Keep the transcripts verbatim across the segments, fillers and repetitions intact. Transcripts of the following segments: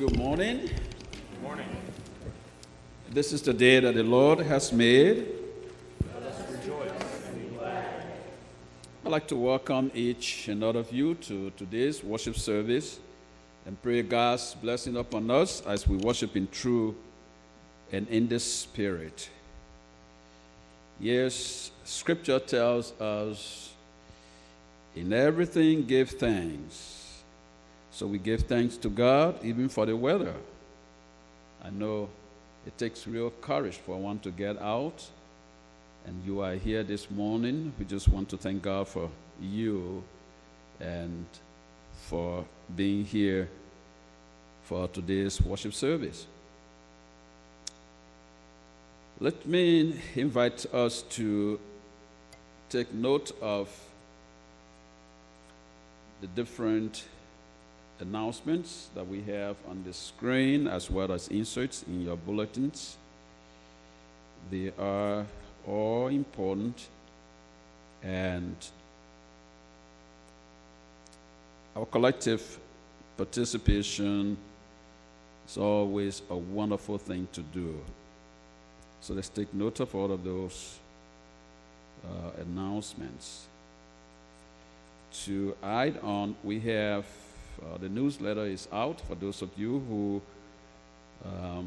Good morning. Good morning. This is the day that the Lord has made. Let us rejoice and be glad. I'd like to welcome each and all of you to today's worship service and pray God's blessing upon us as we worship in truth and in the Spirit. Yes, Scripture tells us, in everything give thanks. So we give thanks to God even for the weather. I know it takes real courage for one to get out, and you are here this morning. We just want to thank God for you and for being here for today's worship service. Let me invite us to take note of the different announcements that we have on the screen, as well as inserts in your bulletins. They are all important, and our collective participation is always a wonderful thing to do. So let's take note of all of those uh, announcements. To add on, we have Uh, the newsletter is out for those of you who um,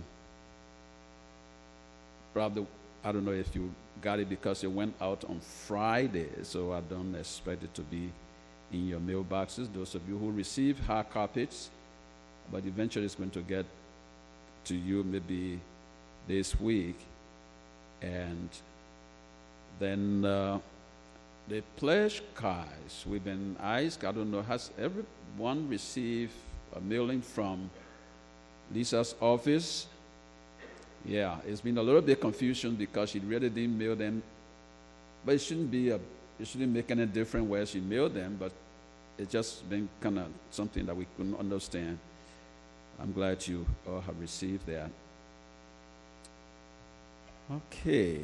probably, I don't know if you got it because it went out on Friday, so I don't expect it to be in your mailboxes. Those of you who receive hard copies, but eventually it's going to get to you maybe this week. And then uh, the pledge cards, we've been asked, I don't know, has everyone received a mailing from Lisa's office? Yeah, it's been a little bit confusion because she really didn't mail them, but it shouldn't be a, it shouldn't make any difference where she mailed them, but it's just been kind of something that we couldn't understand. I'm glad you all have received that. Okay.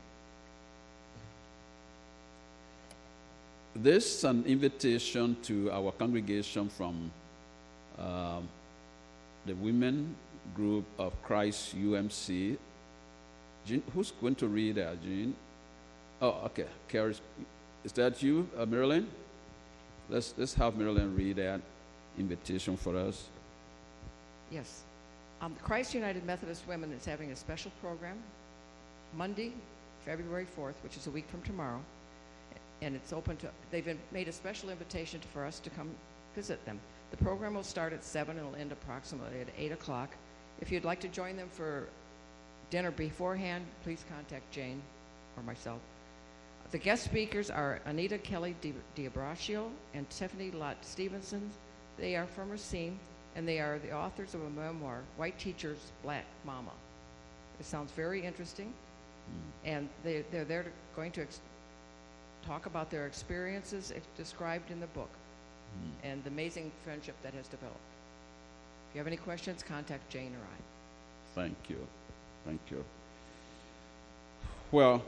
This is an invitation to our congregation from um, the women group of Christ U M C. Jean, who's going to read that, Jean? Oh, okay. Carrie, is that you, uh, Marilyn? Let's let's have Marilyn read that invitation for us. Yes. Um, Christ United Methodist Women is having a special program Monday, February fourth, which is a week from tomorrow. And it's open to, they've made a special invitation to, for us to come visit them. The program will start at seven and it'll end approximately at eight o'clock. If you'd like to join them for dinner beforehand, please contact Jane or myself. The guest speakers are Anita Kelly D'Abraccio and Tiffany Lott Stevenson. They are from Racine, and they are the authors of a memoir, White Teacher's Black Mama. It sounds very interesting, mm. and they, they're there to, going to ex- talk about their experiences described in the book mm. and the amazing friendship that has developed. If you have any questions, contact Jane or I. Thank you. Thank you. Well,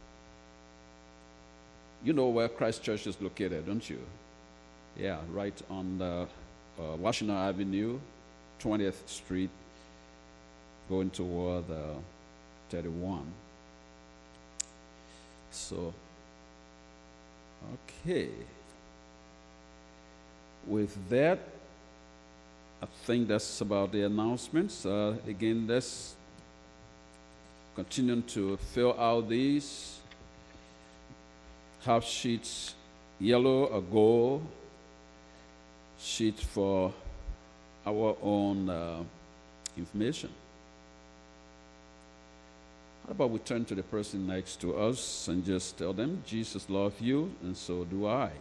you know where Christ Church is located, don't you? Yeah, right on the, uh, Washington Avenue, twentieth Street, going toward uh, thirty-one. So, okay. With that, I think that's about the announcements. Uh, again, let's continue to fill out these half sheets, yellow or gold sheet for our own uh, information. How about we turn to the person next to us and just tell them, Jesus loves you, and so do I.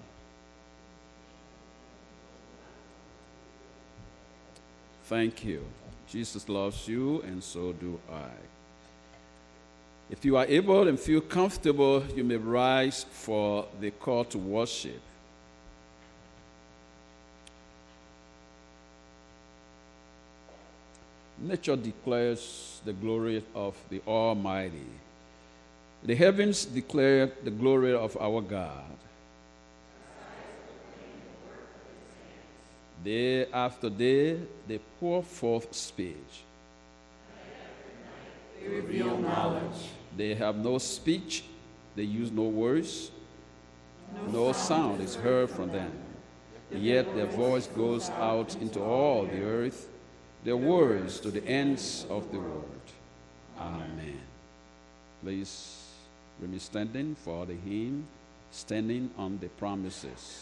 Thank you. Jesus loves you, and so do I. If you are able and feel comfortable, you may rise for the call to worship. Nature declares the glory of the Almighty. The heavens declare the glory of our God. Day after day, they pour forth speech. They reveal knowledge. They have no speech. They use no words. No sound is heard from them. Yet their voice goes out into all the earth, their words to the ends of the world. Amen. Please remain standing for the hymn, Standing on the Promises.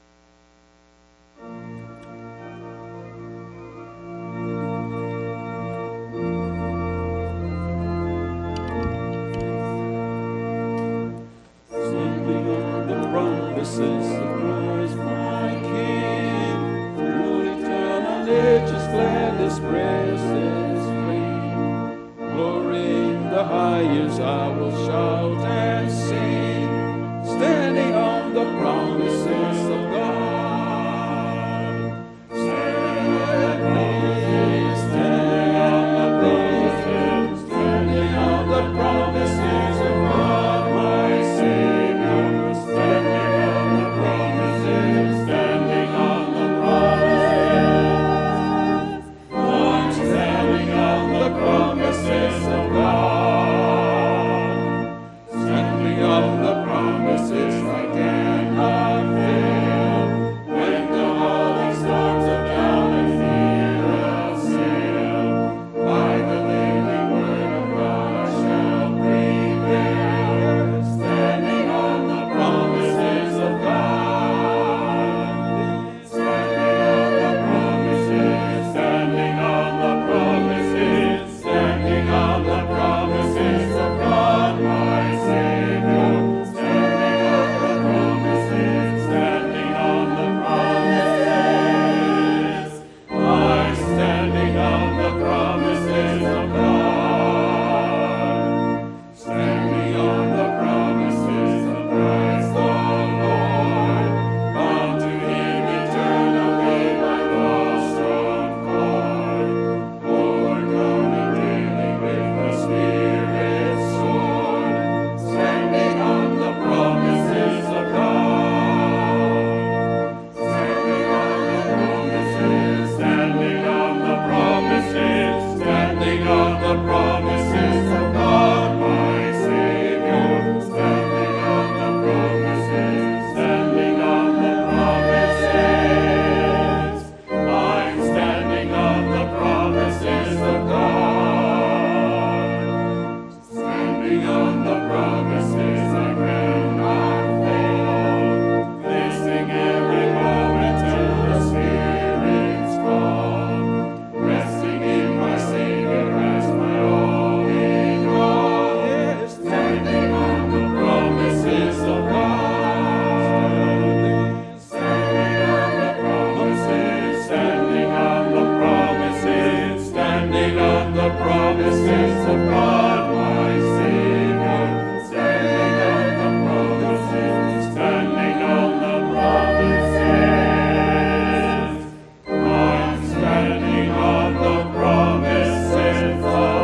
Standing on the promises of Christ my King, through eternal nature's gladness praises free. Glory in the highest I will shout and sing, standing on the promises of God. Standing, standing on the promises, standing on the promises of God, my Savior. Standing on the promises, standing on the promises. I'm standing on the promises of God. Standing on the promises I cannot fail. When the rolling storms of doubt and fear assail, by the living word of God I shall prevail. Standing on the promises of God. Standing on the promises, standing on the promises, standing on the promises of God, my Savior. Standing on the promises, standing on the promises. I'm standing on the promises of God. Standing on the promises of Christ the Lord. Bound to Him eternally by the strong cord. Overcoming daily with the Spirit's sword. Standing on the promises of God. Standing on the promises, standing on the promises, standing on the promises of God, my Savior. Standing on the promises, standing on the promises. I'm standing on the promises of God. Standing on the promises I cannot fail. Listening every moment to the Spirit's call. Resting in my Savior as my all in all. Yes, standing on the promises of God. Standing on the promises, standing on the promises, standing on the promises of God, my Savior. Standing on the promises, standing on the promises. I'm standing on the promises of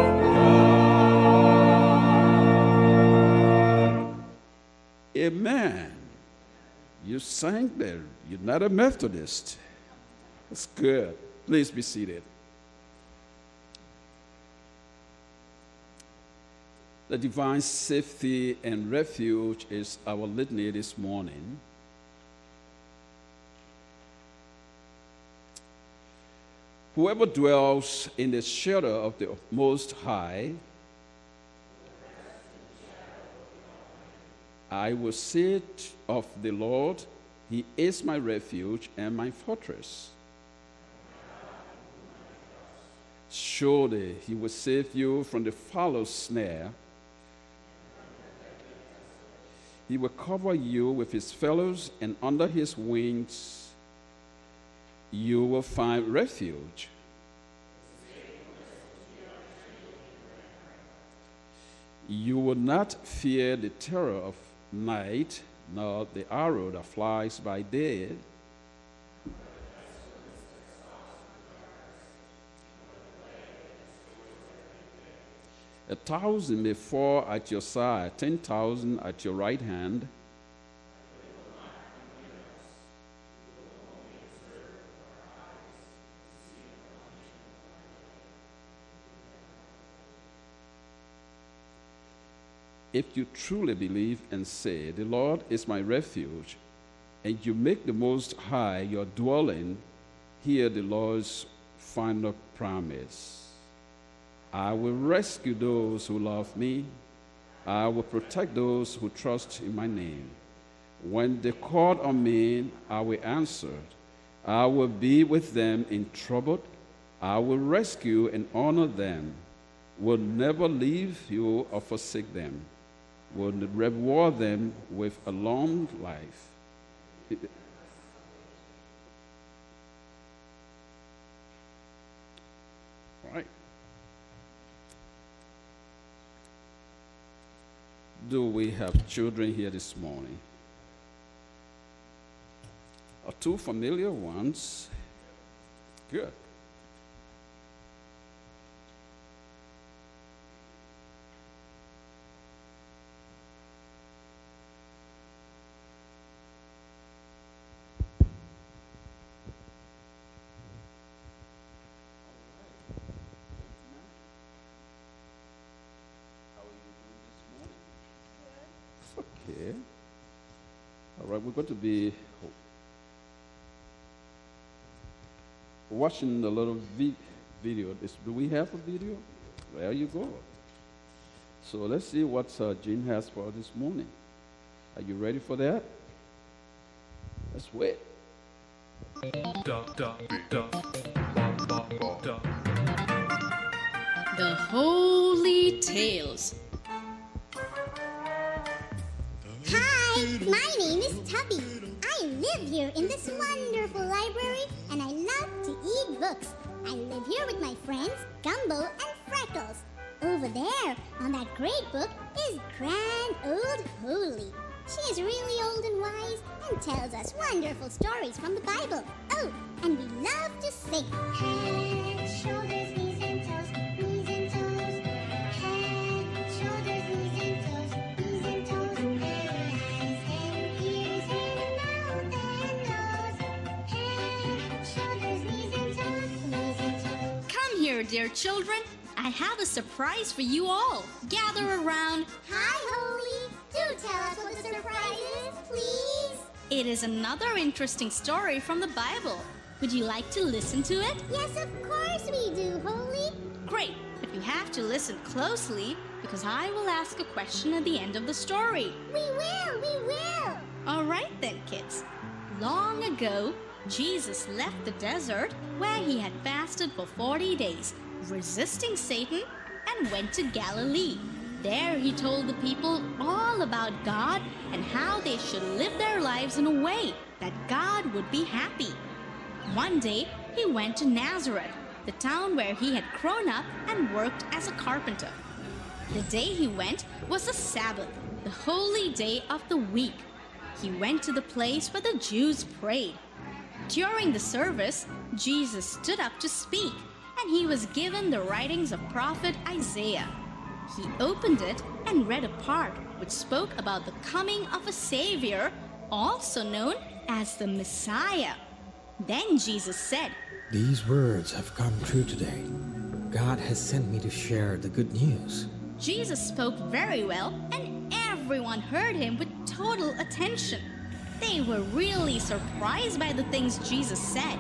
God. Amen. You sang there. You're not a Methodist. That's good. Please be seated. The divine safety and refuge is our litany this morning. Whoever dwells in the shelter of the Most High, I will say of the Lord, He is my refuge and my fortress. Surely He will save you from the fowler's snare. He will cover you with His feathers, and under His wings you will find refuge. You will not fear the terror of night, nor the arrow that flies by day. A thousand may fall at your side, ten thousand at your right hand, If you truly believe and say, "The Lord is my refuge," and you make the Most High your dwelling, hear the Lord's final promise. I will rescue those who love me. I will protect those who trust in my name. When they call on me, I will answer. I will be with them in trouble. I will rescue and honor them. Will never leave you or forsake them. Will reward them with a long life. All right. Do we have children here this morning? Or two familiar ones? Good. Okay. All right, we're going to be watching a little vi- video. This, do we have a video? There you go. So let's see what uh, Jean has for us this morning. Are you ready for that? Let's wait. The Holy Tales. Hi, my name is Tubby. I live here in this wonderful library, and I love to eat books. I live here with my friends Gumbo and Freckles. Over there, on that great book, is Grand Old Holy. She is really old and wise and tells us wonderful stories from the Bible. Oh, and we love to sing. Head, shoulders, knees and toes, knees and toes. Head, shoulders, knees and toes, knees and toes. Eyes and ears and mouth and nose. Head, shoulders, knees and toes, knees and toes. Come here, dear children. I have a surprise for you all. Gather around. Hi, Holy. Do tell us what the surprise is, please. It is another interesting story from the Bible. Would you like to listen to it? Yes, of course we do, Holy. Great, but you have to listen closely because I will ask a question at the end of the story. We will, we will. All right then, kids. Long ago, Jesus left the desert where he had fasted for forty days, resisting Satan, and went to Galilee. There he told the people all about God and how they should live their lives in a way that God would be happy. One day, he went to Nazareth, the town where he had grown up and worked as a carpenter. The day he went was the Sabbath, the holy day of the week. He went to the place where the Jews prayed. During the service, Jesus stood up to speak, and he was given the writings of prophet Isaiah. He opened it and read a part which spoke about the coming of a Savior, also known as the Messiah. Then Jesus said, These words have come true today. God has sent me to share the good news. Jesus spoke very well, and everyone heard him with total attention. They were really surprised by the things Jesus said.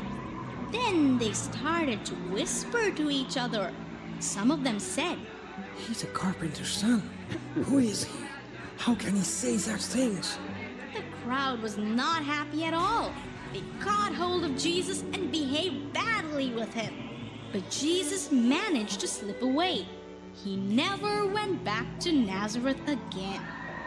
Then they started to whisper to each other. Some of them said, He's a carpenter's son. Who is he? How can he say such things? The crowd was not happy at all. They caught hold of Jesus and behaved badly with him. But Jesus managed to slip away. He never went back to Nazareth again.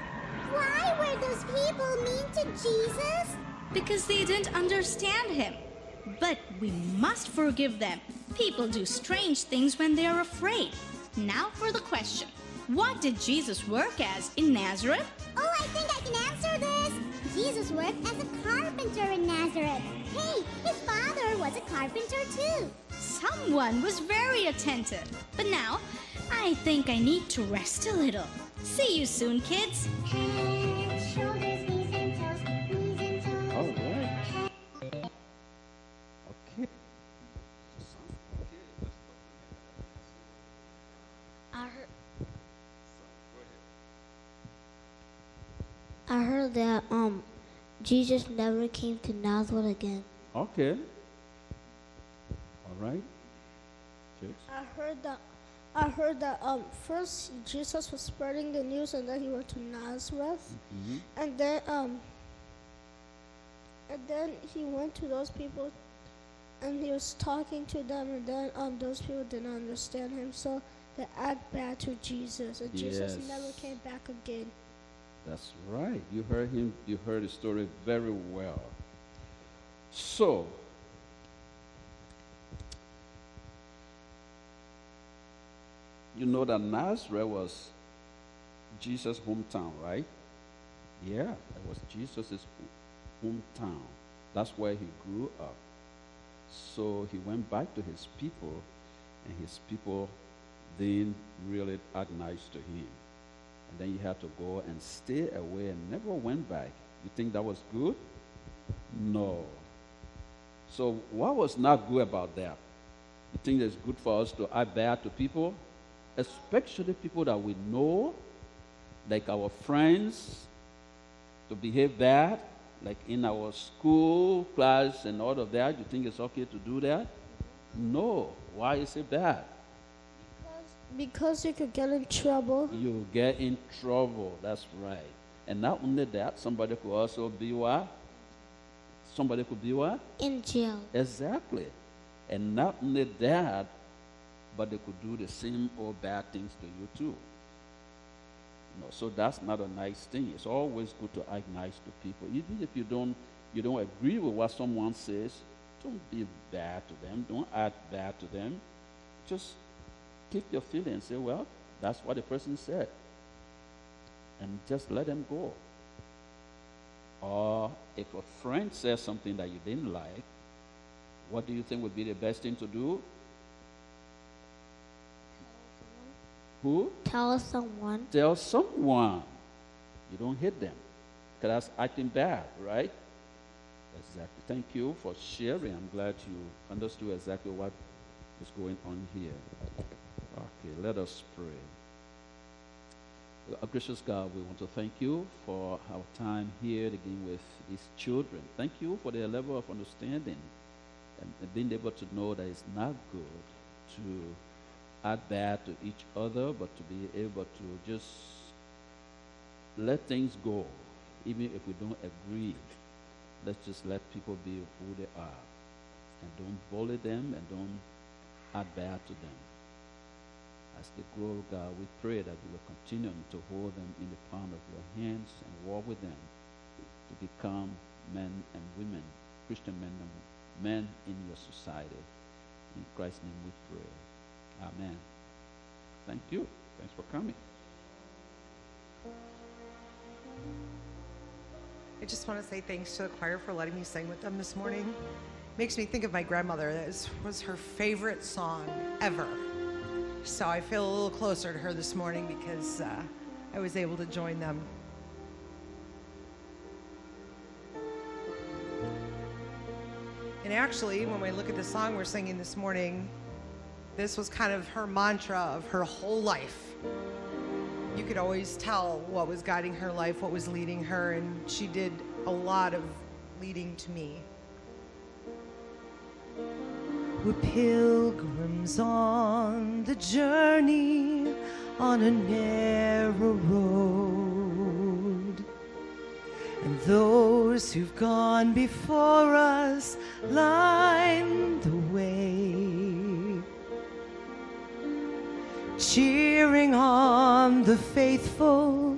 Why were those people mean to Jesus? Because they didn't understand him. But we must forgive them. People do strange things when they are afraid. Now for the question. What did Jesus work as in Nazareth? Oh, I think I can answer this. Jesus worked as a carpenter in Nazareth. Hey, his father was a carpenter too. Someone was very attentive. But now, I think I need to rest a little. See you soon, kids. Head, shoulders, knees and toes, knees and toes. All right. Okay. I heard, I heard that um, Jesus never came to Nazareth again. Okay. All right. Chicks? I heard that. I heard that um first Jesus was spreading the news, and then he went to Nazareth, Mm-hmm. and then um and then he went to those people, and he was talking to them, and then um those people didn't understand him, so they act bad to Jesus, and Jesus Yes. never came back again. That's right. You heard him, you heard the story very well. So, you know that Nazareth was Jesus' hometown, right? Yeah, that was Jesus' hometown. That's where he grew up. So he went back to his people, and his people didn't really act nice to him. And then he had to go and stay away and never went back. You think that was good? No. So what was not good about that? You think it's good for us to act bad to people? Especially people that we know, like our friends, to behave bad, like in our school, class, and all of that. You think it's okay to do that? No. Why is it bad? Because you could get in trouble. You get in trouble. That's right. And not only that, somebody could also be what? Somebody could be what? In jail. Exactly. And not only that, but they could do the same old bad things to you too. No, so that's not a nice thing. It's always good to act nice to people. Even if you don't you don't agree with what someone says, don't be bad to them. Don't act bad to them. Just keep your feelings. Say, well, that's what the person said. And just let them go. Or if a friend says something that you didn't like, what do you think would be the best thing to do? Who? Tell someone. Tell someone. You don't hit them. Because that's acting bad, right? Exactly. Thank you for sharing. I'm glad you understood exactly what is going on here. Okay, let us pray. Our gracious God, we want to thank you for our time here again with these children. Thank you for their level of understanding and being able to know that it's not good to act bad to each other, but to be able to just let things go, even if we don't agree. Let's just let people be who they are, and don't bully them, and don't act bad to them. As they grow, God, we pray that you will continue to hold them in the palm of your hands and walk with them to become men and women, Christian men and men in your society. In Christ's name we pray. Amen. Thank you. Thanks for coming. I just want to say thanks to the choir for letting me sing with them this morning. Makes me think of my grandmother. This was her favorite song ever. So I feel a little closer to her this morning because uh, I was able to join them. And actually, when we look at the song we're singing this morning, this was kind of her mantra of her whole life. You could always tell what was guiding her life, what was leading her, and she did a lot of leading to me. We're pilgrims on the journey on a narrow road, and those who've gone before us line the way, cheering on the faithful,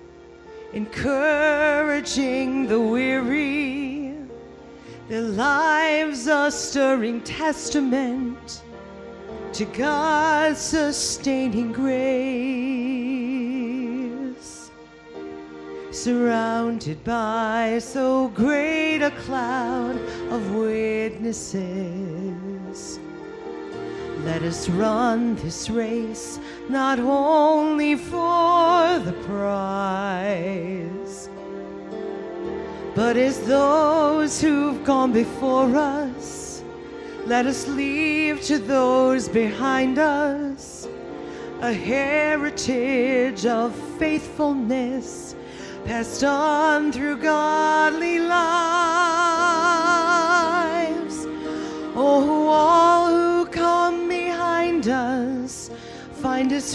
encouraging the weary. Their lives a stirring testament to God's sustaining grace. Surrounded by so great a cloud of witnesses, let us run this race not only for the prize, but as those who've gone before us, let us leave to those behind us a heritage of faithfulness, passed on through godly lives. Oh, all who come behind us, find us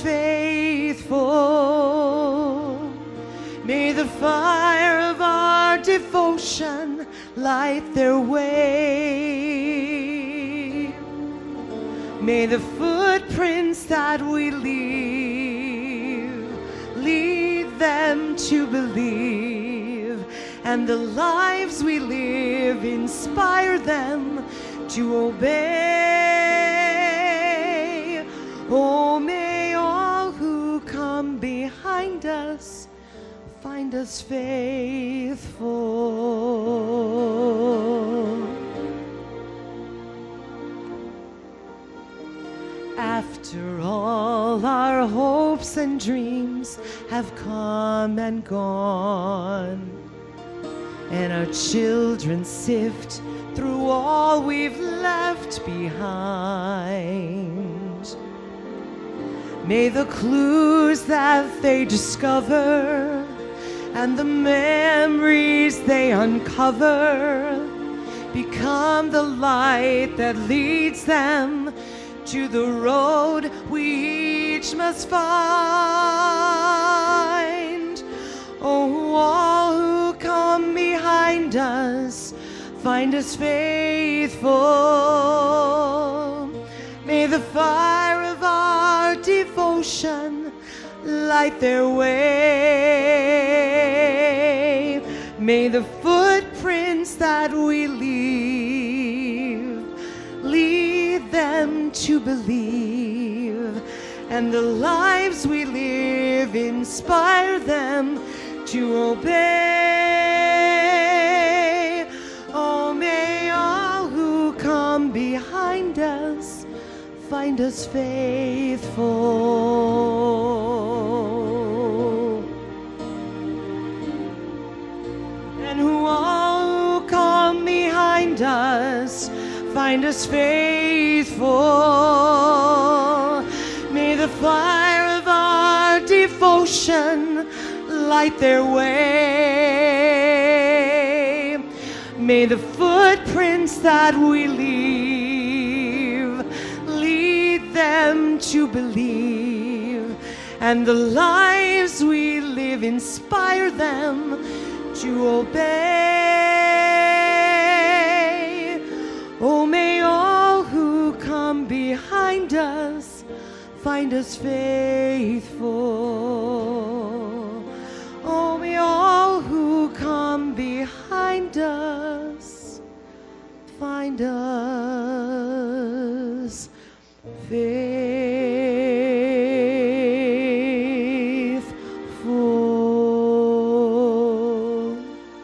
faithful. May the fire of our devotion light their way. May the footprints that we leave lead them to believe, and the lives we live inspire them to obey. Oh, may all who come behind us find us faithful. After all our hopes and dreams have come and gone, and our children sift through all we've left behind, may the clues that they discover and the memories they uncover become the light that leads them to the road we each must find. Oh, all who come behind us, find us faithful. May the fire of our devotion light their way. May the footprints that we leave lead them to believe, and the lives we live inspire them to obey. Oh, may all who come behind us find us faithful. And who all who come behind us find us faithful. May the fire of our devotion light their way. May the footprints that we leave lead them to believe, and the lives we live inspire them to obey. Oh, may all who come behind us find us faithful. Oh, may all who come behind us find us faithful.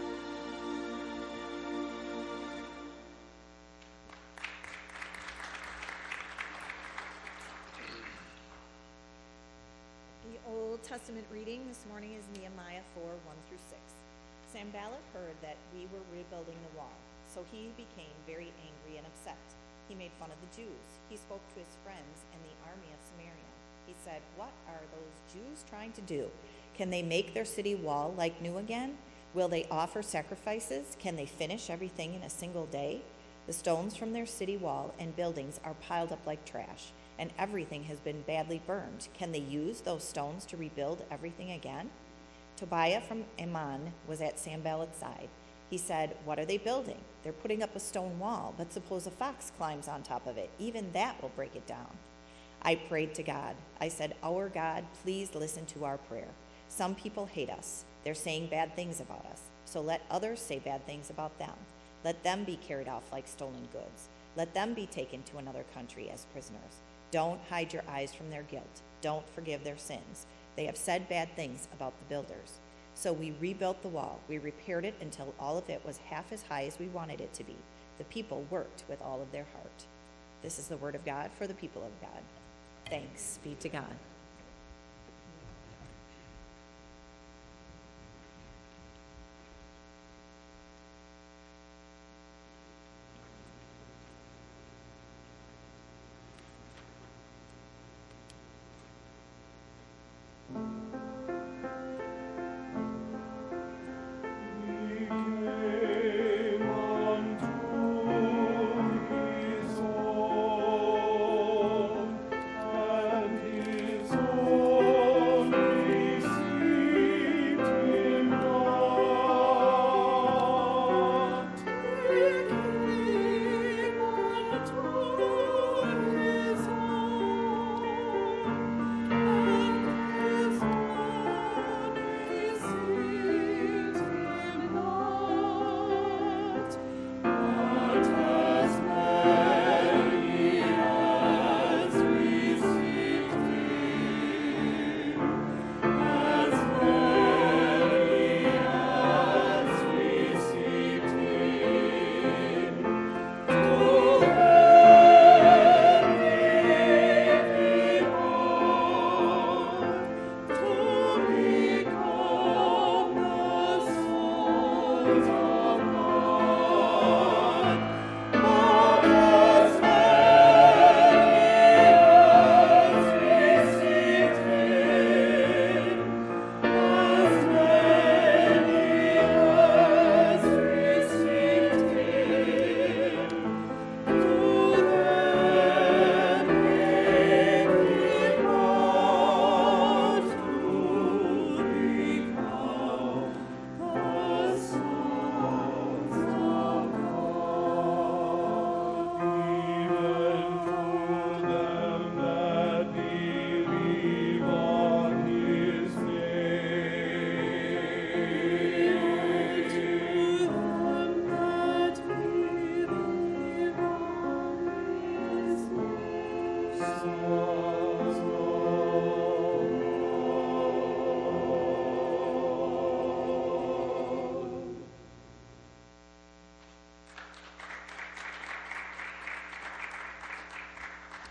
The Old Testament reading this morning is Nehemiah four, one through six. Sanballat heard that we were rebuilding the wall, so he became very angry and upset. He made fun of the Jews. He spoke to his friends and the army of Samaria. He said, "What are those Jews trying to do? Can they make their city wall like new again? Will they offer sacrifices? Can they finish everything in a single day? The stones from their city wall and buildings are piled up like trash, and everything has been badly burned. Can they use those stones to rebuild everything again?" Tobiah from Ammon was at Sanballat's side. He said, "What are they building? They're putting up a stone wall, but suppose a fox climbs on top of it. Even that will break it down." I prayed to God. I said, "Our God, please listen to our prayer. Some people hate us. They're saying bad things about us. So let others say bad things about them. Let them be carried off like stolen goods. Let them be taken to another country as prisoners. Don't hide your eyes from their guilt. Don't forgive their sins. They have said bad things about the builders." So we rebuilt the wall. We repaired it until all of it was half as high as we wanted it to be. The people worked with all of their heart. This is the word of God for the people of God. Thanks be to God.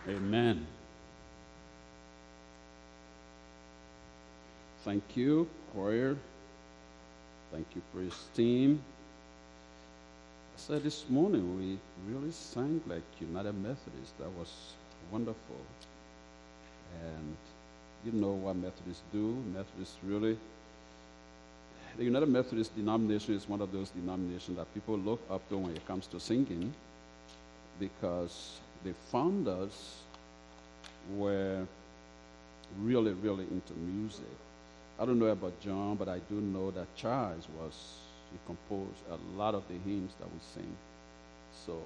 Amen. Thank you, choir. Thank you, praise team. I said this morning we really sang like United Methodists. That was wonderful. And you know what Methodists do. Methodists really, the United Methodist denomination is one of those denominations that people look up to when it comes to singing, because the founders were really, really into music. I don't know about John, but I do know that Charles was, he composed a lot of the hymns that we sing. So,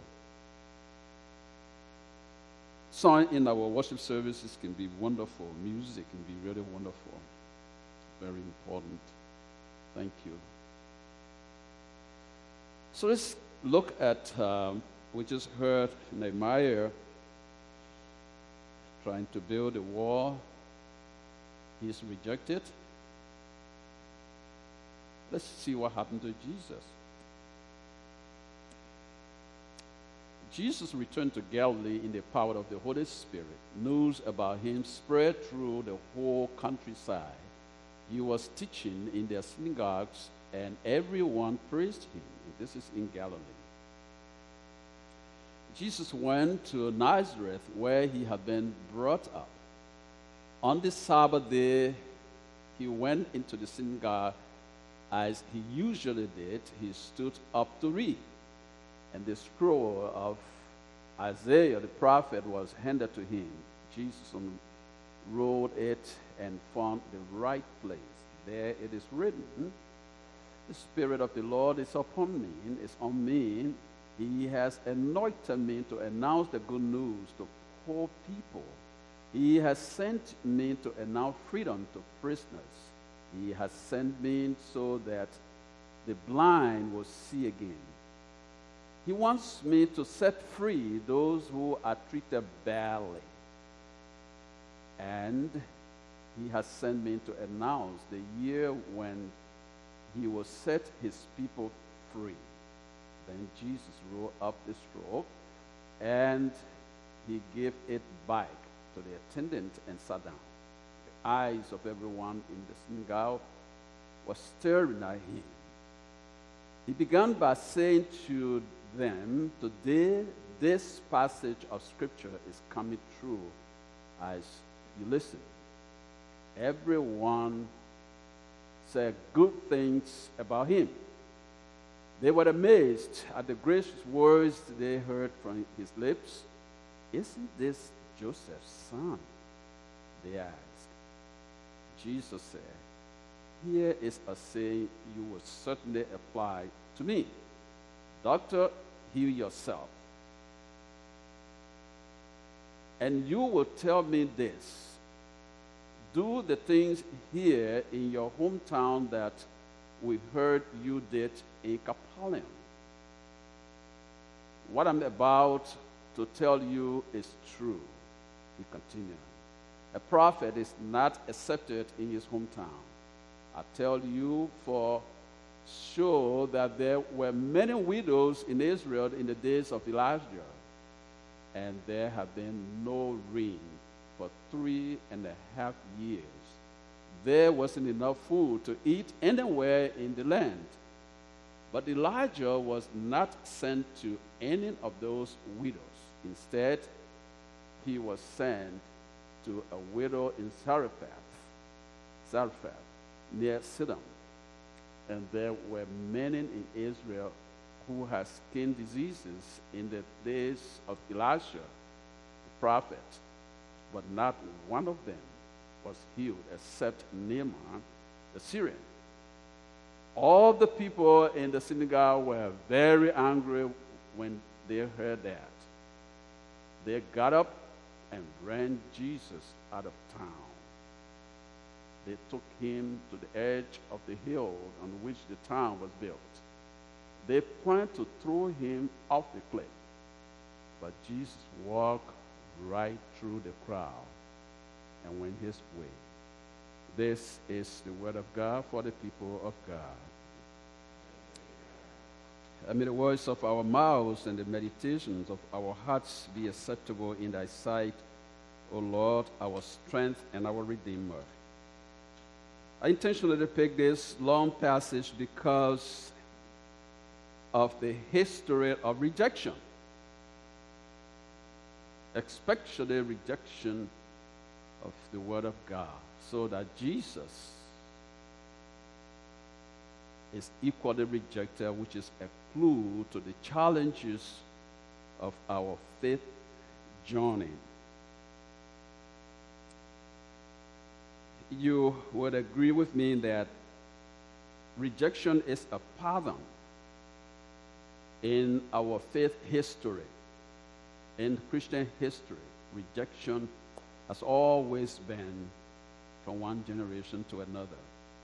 song in our worship services can be wonderful. Music can be really wonderful. Very important. Thank you. So let's look at, um, we just heard Nehemiah trying to build a wall. He's rejected. Let's see what happened to Jesus. Jesus returned to Galilee in the power of the Holy Spirit. News about him spread through the whole countryside. He was teaching in their synagogues, and everyone praised him. This is in Galilee. Jesus went to Nazareth, where he had been brought up. On the Sabbath day, he went into the synagogue. As he usually did, he stood up to read. And the scroll of Isaiah the prophet was handed to him. Jesus unrolled it and found the right place. There it is written, "The Spirit of the Lord is upon me, is on me. He has anointed me to announce the good news to poor people. He has sent me to announce freedom to prisoners. He has sent me so that the blind will see again. He wants me to set free those who are treated badly. And he has sent me to announce the year when he will set his people free." Then Jesus rolled up the scroll, and he gave it back to the attendant and sat down. The eyes of everyone in the synagogue were staring at him. He began by saying to them, "Today, this passage of Scripture is coming true as you listen." Everyone said good things about him. They were amazed at the gracious words they heard from his lips. "Isn't this Joseph's son?" they asked. Jesus said, "Here is a saying you will certainly apply to me. Doctor, heal yourself. And you will tell me this: do the things here in your hometown that we heard you did in Capernaum." "What I'm about to tell you is true," he continued. "A prophet is not accepted in his hometown. I tell you for sure that there were many widows in Israel in the days of Elijah, and there have been no rain for three and a half years. There wasn't enough food to eat anywhere in the land. But Elijah was not sent to any of those widows. Instead, he was sent to a widow in Zarephath, Zarephath, near Sidon. And there were many in Israel who had skin diseases in the days of Elisha, the prophet, but not one of them was healed except Naaman, the Syrian." All the people in the synagogue were very angry when they heard that. They got up and ran Jesus out of town. They took him to the edge of the hill on which the town was built. They planned to throw him off the cliff, but Jesus walked right through the crowd and went his way. This is the word of God for the people of God. And may the words of our mouths and the meditations of our hearts be acceptable in thy sight, O Lord, our strength and our Redeemer. I intentionally picked this long passage because of the history of rejection, especially rejection of the Word of God, so that Jesus is equally rejected, which is a clue to the challenges of our faith journey. You would agree with me that rejection is a pattern in our faith history, in Christian history. Rejection has always been from one generation to another.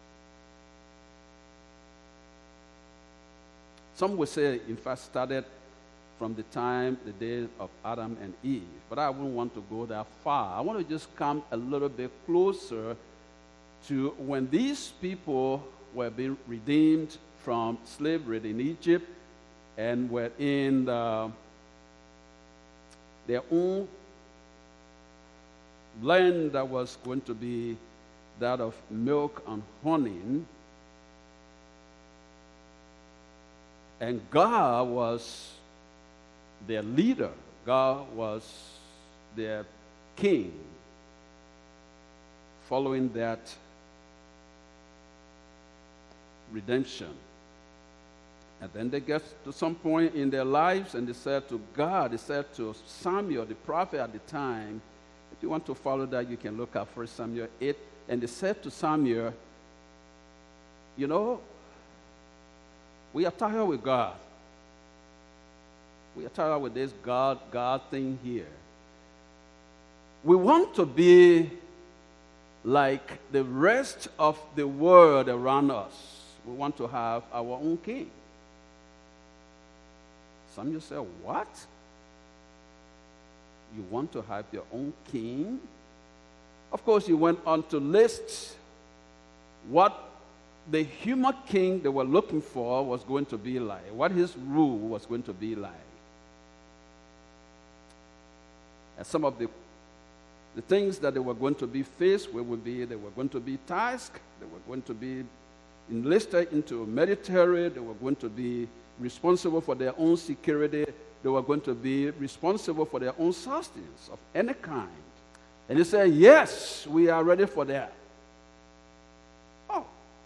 Some would say, in fact, started from the time, the days of Adam and Eve. But I wouldn't want to go that far. I want to just come a little bit closer to when these people were being redeemed from slavery in Egypt and were in the, their own land that was going to be that of milk and honey. And God was their leader. God was their king. Following that redemption. And then they get to some point in their lives and they said to God, they said to Samuel, the prophet at the time, if you want to follow that, you can look at First Samuel eight. And they said to Samuel, you know, we are tired with God. We are tired with this God, God thing here. We want to be like the rest of the world around us. We want to have our own king. Samuel said, what? You want to have your own king? Of course, he went on to list what the human king they were looking for was going to be like, what his rule was going to be like. And some of the, the things that they were going to be faced with would be they were going to be tasked, they were going to be enlisted into military, they were going to be responsible for their own security, they were going to be responsible for their own sustenance of any kind. And he said, yes, we are ready for that. Oh.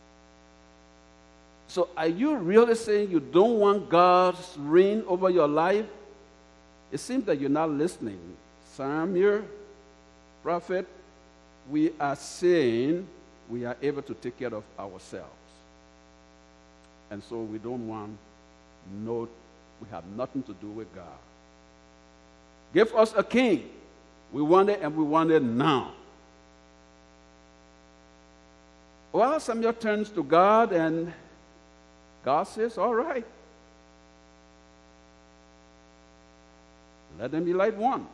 So are you really saying you don't want God's reign over your life? It seems that you're not listening. Samuel, prophet, we are saying we are able to take care of ourselves. And so we don't want no, we have nothing to do with God. Give us a king. We want it and we want it now. Well, Samuel turns to God and God says, all right. Let them elect one.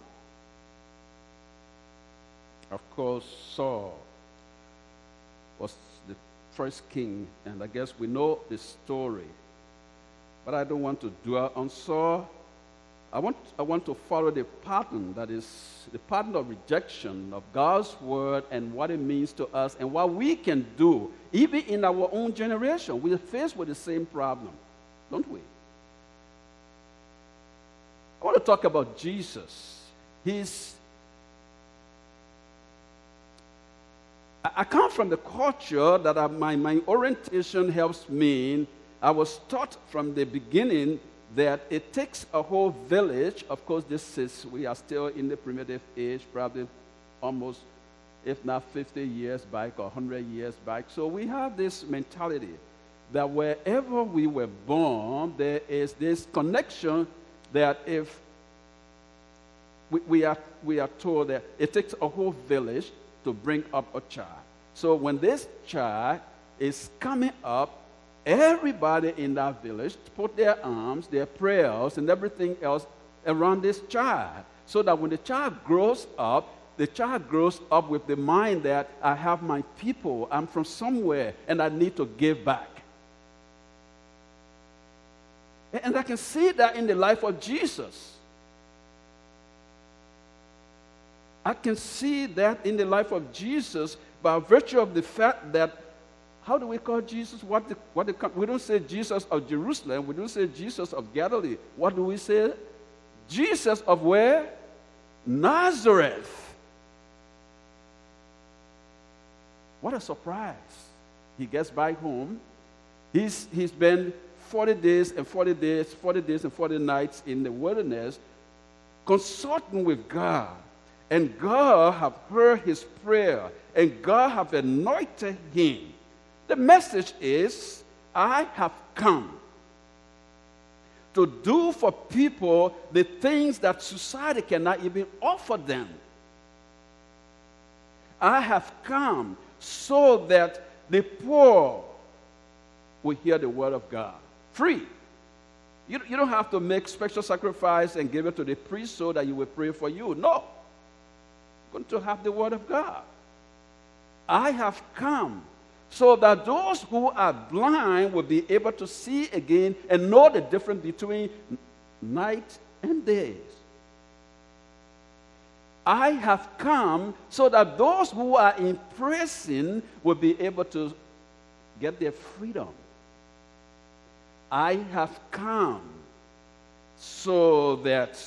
Of course, Saul was the first king, and I guess we know the story. But I don't want to dwell on Saul. I want, I want to follow the pattern that is the pattern of rejection of God's word and what it means to us and what we can do. Even in our own generation, we are faced with the same problem, don't we? I want to talk about Jesus. He's I come from the culture that I, my, my orientation helps me. I was taught from the beginning that it takes a whole village. Of course, this is, we are still in the primitive age, probably almost, if not fifty years back or one hundred years back. So we have this mentality that wherever we were born, there is this connection that if we, we, are, we are told that it takes a whole village to bring up a child. So when this child is coming up, everybody in that village put their arms, their prayers, and everything else around this child. So that when the child grows up, the child grows up with the mind that I have my people, I'm from somewhere, and I need to give back. And I can see that in the life of Jesus. I can see that in the life of Jesus by virtue of the fact that, how do we call Jesus? What the, what the, we don't say Jesus of Jerusalem. We don't say Jesus of Galilee. What do we say? Jesus of where? Nazareth. What a surprise. He gets back home. He's, he's been forty days and forty days, forty days and forty nights in the wilderness, consulting with God. And God have heard his prayer, and God have anointed him. The message is, I have come to do for people the things that society cannot even offer them. I have come so that the poor will hear the word of God. Free. You, you don't have to make special sacrifice and give it to the priest so that he will pray for you. No. You're going to have the word of God. I have come so that those who are blind will be able to see again and know the difference between night and days. I have come so that those who are in prison will be able to get their freedom. I have come so that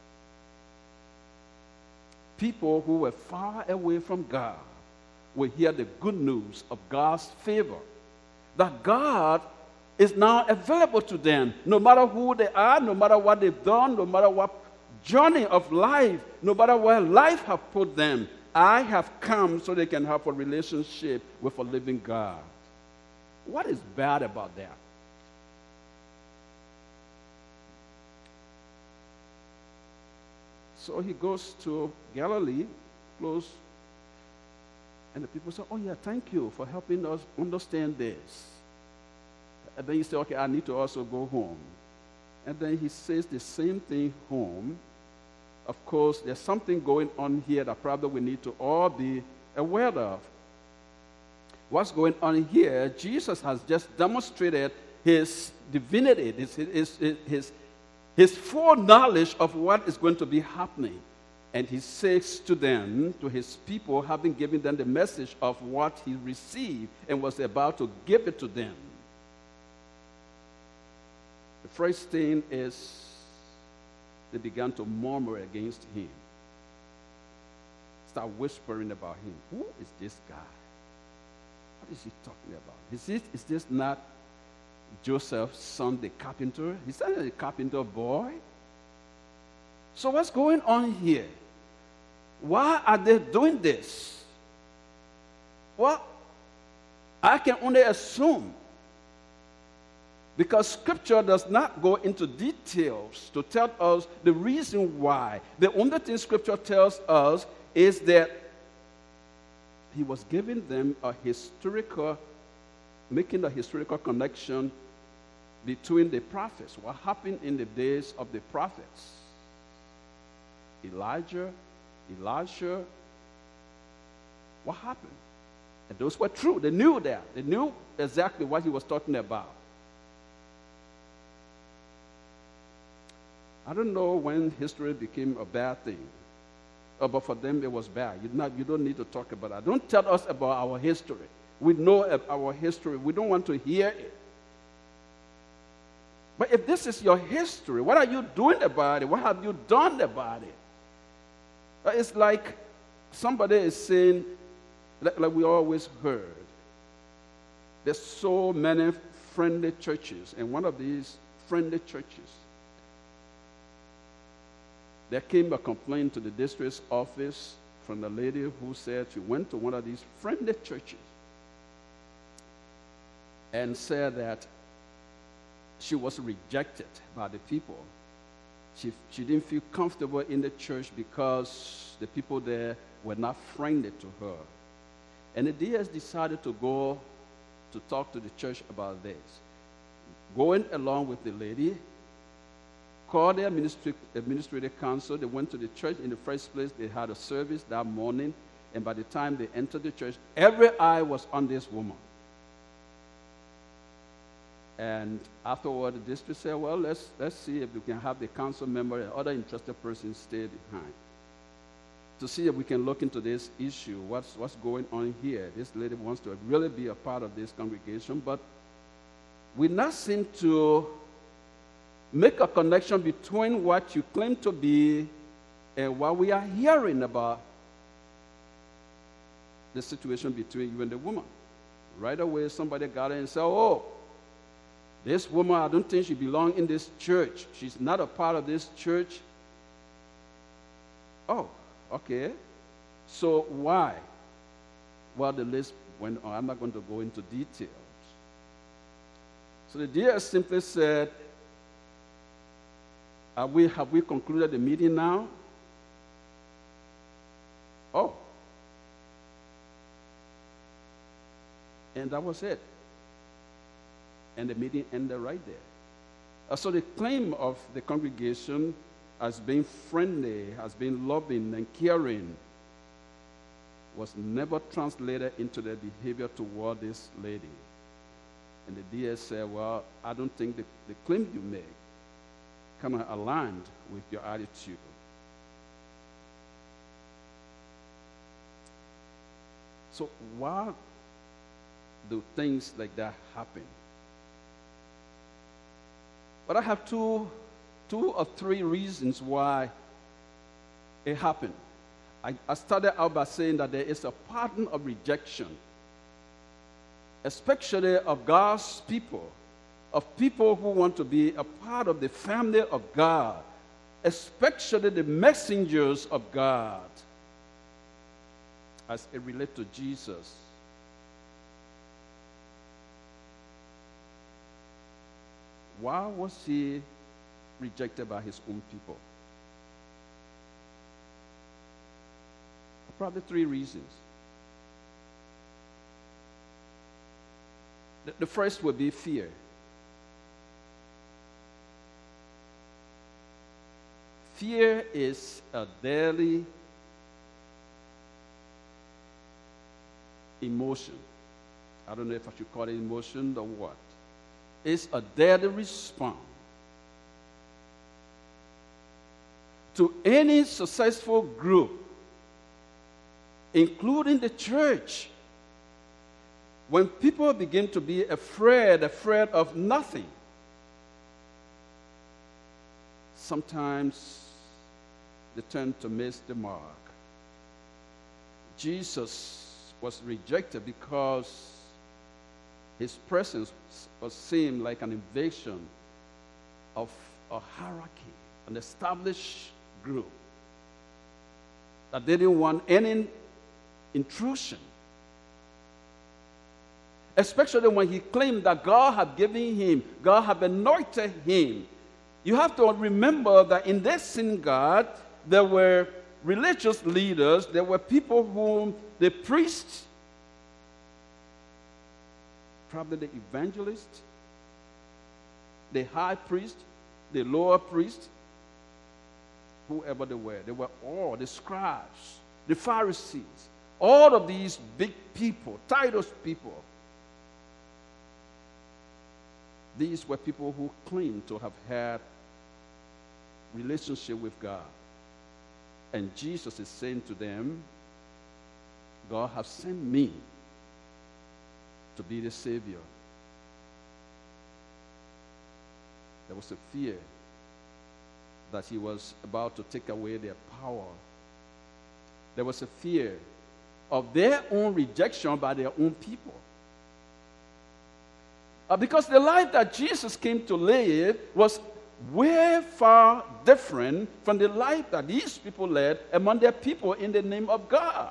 people who were far away from God will hear the good news of God's favor. That God is now available to them, no matter who they are, no matter what they've done, no matter what journey of life, no matter where life has put them. I have come so they can have a relationship with a living God. What is bad about that? So he goes to Galilee, close, and the people say, oh yeah, thank you for helping us understand this. And then he said, okay, I need to also go home. And then he says the same thing home. Of course, there's something going on here that probably we need to all be aware of. What's going on here? Jesus has just demonstrated his divinity, his, his, his, his, his full knowledge of what is going to be happening. And he says to them, to his people, having given them the message of what he received and was about to give it to them. The first thing is they began to murmur against him. Start whispering about him. Who is this guy? What is he talking about? Is this, is this not Joseph's son, the carpenter? Is that a carpenter boy? So what's going on here? Why are they doing this? Well, I can only assume, because Scripture does not go into details to tell us the reason why. The only thing Scripture tells us is that he was giving them a historical, making a historical connection between the prophets. What happened in the days of the prophets? Elijah, Elisha. What happened? And those were true. They knew that. They knew exactly what he was talking about. I don't know when history became a bad thing. Oh, but for them, it was bad. You, not, you don't need to talk about that. Don't tell us about our history. We know our history. We don't want to hear it. But if this is your history, what are you doing about it? What have you done about it? It's like somebody is saying, like, like we always heard, there's so many friendly churches, and one of these friendly churches, there came a complaint to the district's office from a lady who said she went to one of these friendly churches and said that she was rejected by the people. She, she didn't feel comfortable in the church because the people there were not friendly to her. And the D S decided to go to talk to the church about this. Going along with the lady, called the administrative, administrative council. They went to the church. In the first place, they had a service that morning, and by the time they entered the church, every eye was on this woman. And afterward, the district said, well, let's, let's see if we can have the council member and other interested persons stay behind. to see if we can look into this issue. What's, what's going on here? This lady wants to really be a part of this congregation, but we not seem to make a connection between what you claim to be and what we are hearing about the situation between you and the woman. Right away, somebody got in and said, oh, this woman, I don't think she belongs in this church. She's not a part of this church. Oh, okay. So why? Well, the list went on. I'm not going to go into details. So the D S simply said, Are we, have we concluded the meeting now? Oh. And that was it. And the meeting ended right there. Uh, so the claim of the congregation as being friendly, as being loving and caring, was never translated into their behavior toward this lady. And the D S said, well, I don't think the, the claim you make kind of aligned with your attitude. So why do things like that happen? But I have two, two or three reasons why it happened. I, I started out by saying that there is a pattern of rejection, especially of God's people, of people who want to be a part of the family of God, especially the messengers of God, as it relates to Jesus. Why was he rejected by his own people? Probably three reasons. The, the first would be fear. Fear is a daily emotion. I don't know if I should call it emotion or what. It's a daily response to any successful group, including the church. When people begin to be afraid, afraid of nothing, sometimes they tend to miss the mark. Jesus was rejected because his presence was seen like an invasion of a hierarchy, an established group that they didn't want any intrusion. Especially when he claimed that God had given him, God had anointed him. You have to remember that in this synagogue, there were religious leaders, there were people whom the priests, probably the evangelist, the high priest, the lower priest, whoever they were, they were all the scribes, the Pharisees, all of these big people, titles people. These were people who claimed to have had relationship with God. And Jesus is saying to them, God has sent me to be the Savior. There was a fear that he was about to take away their power. There was a fear of their own rejection by their own people. Uh, because the life that Jesus came to live was way far different from the life that these people led among their people in the name of God.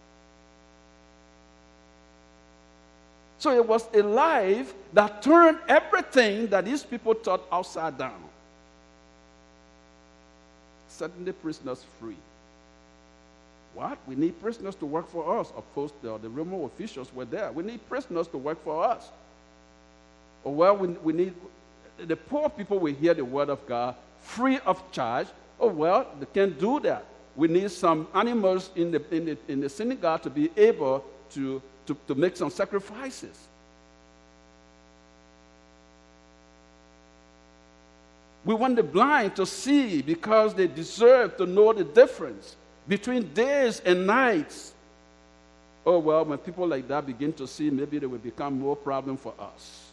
So it was a life that turned everything that these people thought upside down. Setting the prisoners free. What? We need prisoners to work for us. Of course, the, the Roman officials were there. We need prisoners to work for us. Or well, we, we need, the poor people will hear the word of God free of charge. Oh, well, they can't do that. We need some animals in the, in the, in the synagogue to be able to, to, to make some sacrifices. We want the blind to see because they deserve to know the difference. between days and nights. Oh, well, when people like that begin to see, maybe they will become more problem for us.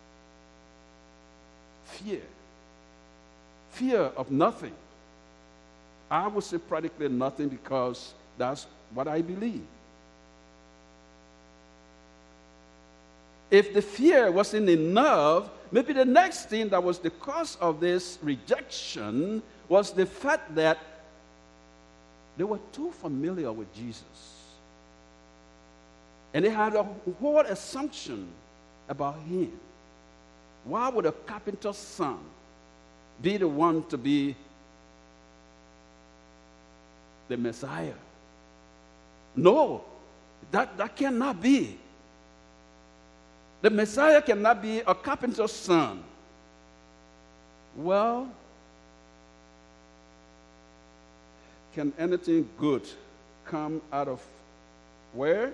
Fear. Fear of nothing. I would say practically nothing because that's what I believe. If the fear wasn't enough, maybe the next thing that was the cause of this rejection was the fact that they were too familiar with Jesus. And they had a whole assumption about him. Why would a carpenter's son be the one to be the Messiah? No, that, that cannot be. The Messiah cannot be a carpenter's son. Well, can anything good come out of where?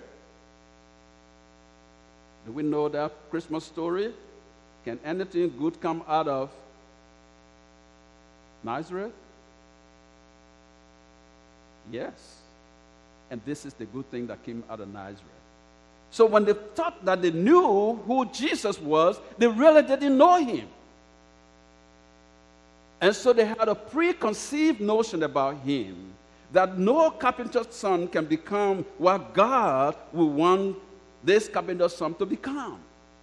Do we know that Christmas story? Can anything good come out of Nazareth? Yes. And this is the good thing that came out of Nazareth. So when they thought that they knew who Jesus was, they really didn't know him. And so they had a preconceived notion about him, that no carpenter's son can become what God will want this carpenter's son to become.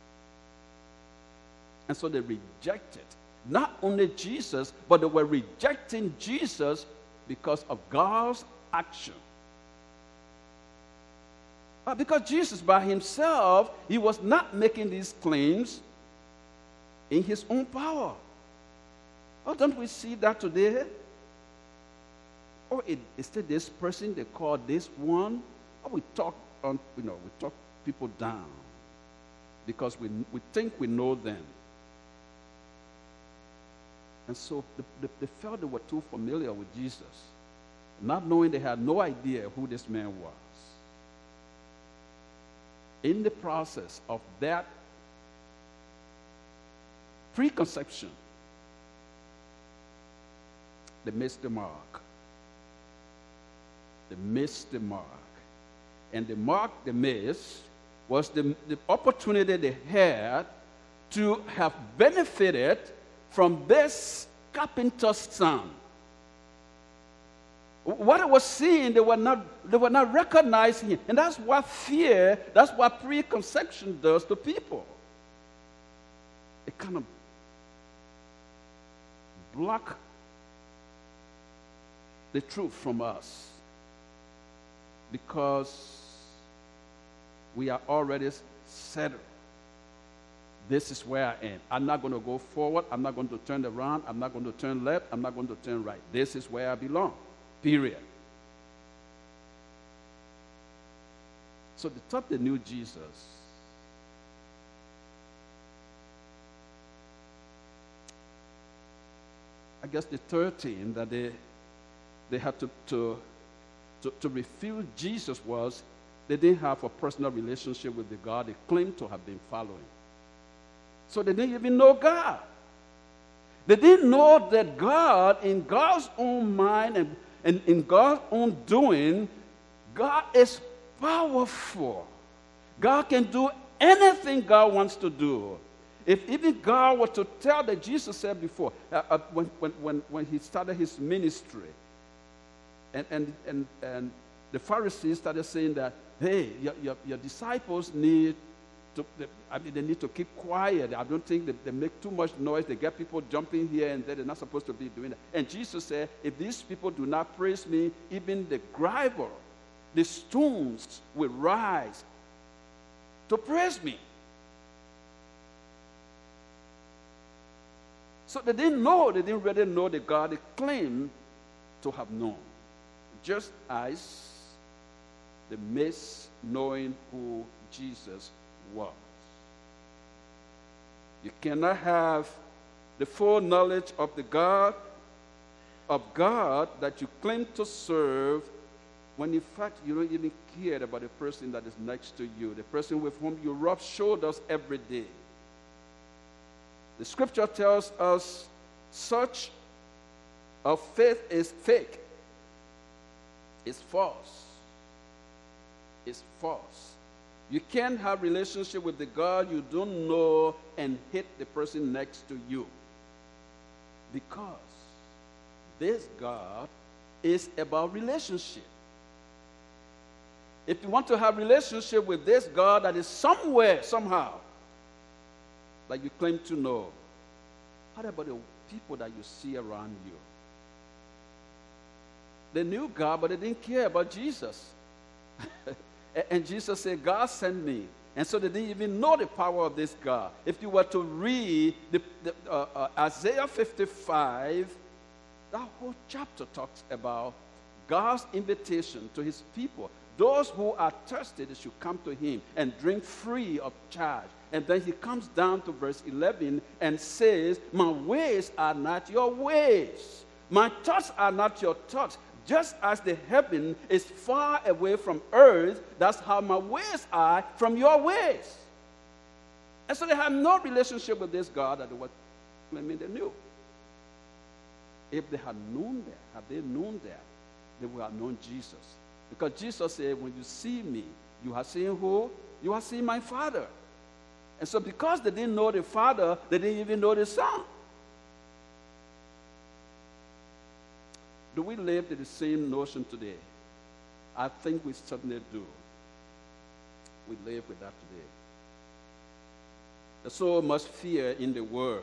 And so they rejected not only Jesus, but they were rejecting Jesus because of God's action. Uh, because Jesus by himself, he was not making these claims in his own power. Oh, don't we see that today? Or it, instead, this person, they call this one, or we talk on, you know, we talk people down because we, we think we know them. And so the, the, they felt they were too familiar with Jesus, not knowing they had no idea who this man was. In the process of that preconception, they missed the mark. They missed the mark. And the mark they missed was the, the opportunity they had to have benefited from this carpenter's son. What I was seeing, they were not, they were not recognizing him. And that's what fear, that's what preconception does to people. It kind of block the truth from us because we are already settled. This is where I am. I'm not going to go forward. I'm not going to turn around. I'm not going to turn left. I'm not going to turn right. This is where I belong. Period. So they thought they knew Jesus. I guess the third thing that they, they had to, to, to, to refute Jesus was they didn't have a personal relationship with the God they claimed to have been following. So they didn't even know God. They didn't know that God, in God's own mind and, and in God's own doing, God is powerful. God can do anything God wants to do. If even God were to tell that Jesus said before, uh, uh, when, when, when, when he started his ministry, and, and, and, and the Pharisees started saying that, hey, your, your, your disciples need to, they, I mean, they need to keep quiet. I don't think they, they make too much noise. They get people jumping here and there. They're not supposed to be doing that. And Jesus said, if these people do not praise me, even the gravel, the stones will rise to praise me. So they didn't know, they didn't really know the God they claimed to have known. Just as they missed knowing who Jesus was. You cannot have the full knowledge of the God, of God that you claim to serve when in fact you don't even care about the person that is next to you, the person with whom you rub shoulders every day. The scripture tells us such a faith is fake. It's false. It's false. You can't have relationship with the God you don't know and hate the person next to you. Because this God is about relationship. If you want to have relationship with this God that is somewhere, somehow, that you claim to know, how about the people that you see around you? They knew God, but they didn't care about Jesus. And Jesus said, God sent me. And so they didn't even know the power of this God. If you were to read the, the, uh, uh, Isaiah fifty-five, that whole chapter talks about God's invitation to his people. Those who are thirsty, they should come to him and drink free of charge. And then he comes down to verse eleven and says, my ways are not your ways. My thoughts are not your thoughts. Just as the heaven is far away from earth, that's how my ways are from your ways. And so they have no relationship with this God that they were claiming they knew. If they had known that, had they known that, they would have known Jesus. Because Jesus said, when you see me, you have seen who? You have seen my Father. And so because they didn't know the Father, they didn't even know the Son. Do we live in the same notion today? I think we certainly do. We live with that today. There's so much fear in the world.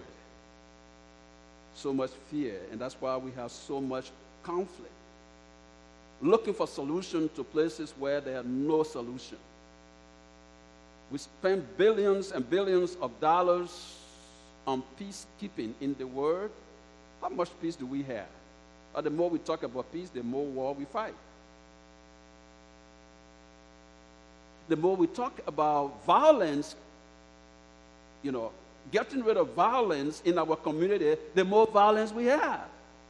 So much fear, and that's why we have so much conflict. Looking for solution to places where there are no solution. We spend billions and billions of dollars on peacekeeping in the world. How much peace do we have? Or the more we talk about peace, the more war we fight. The more we talk about violence, you know, getting rid of violence in our community, the more violence we have.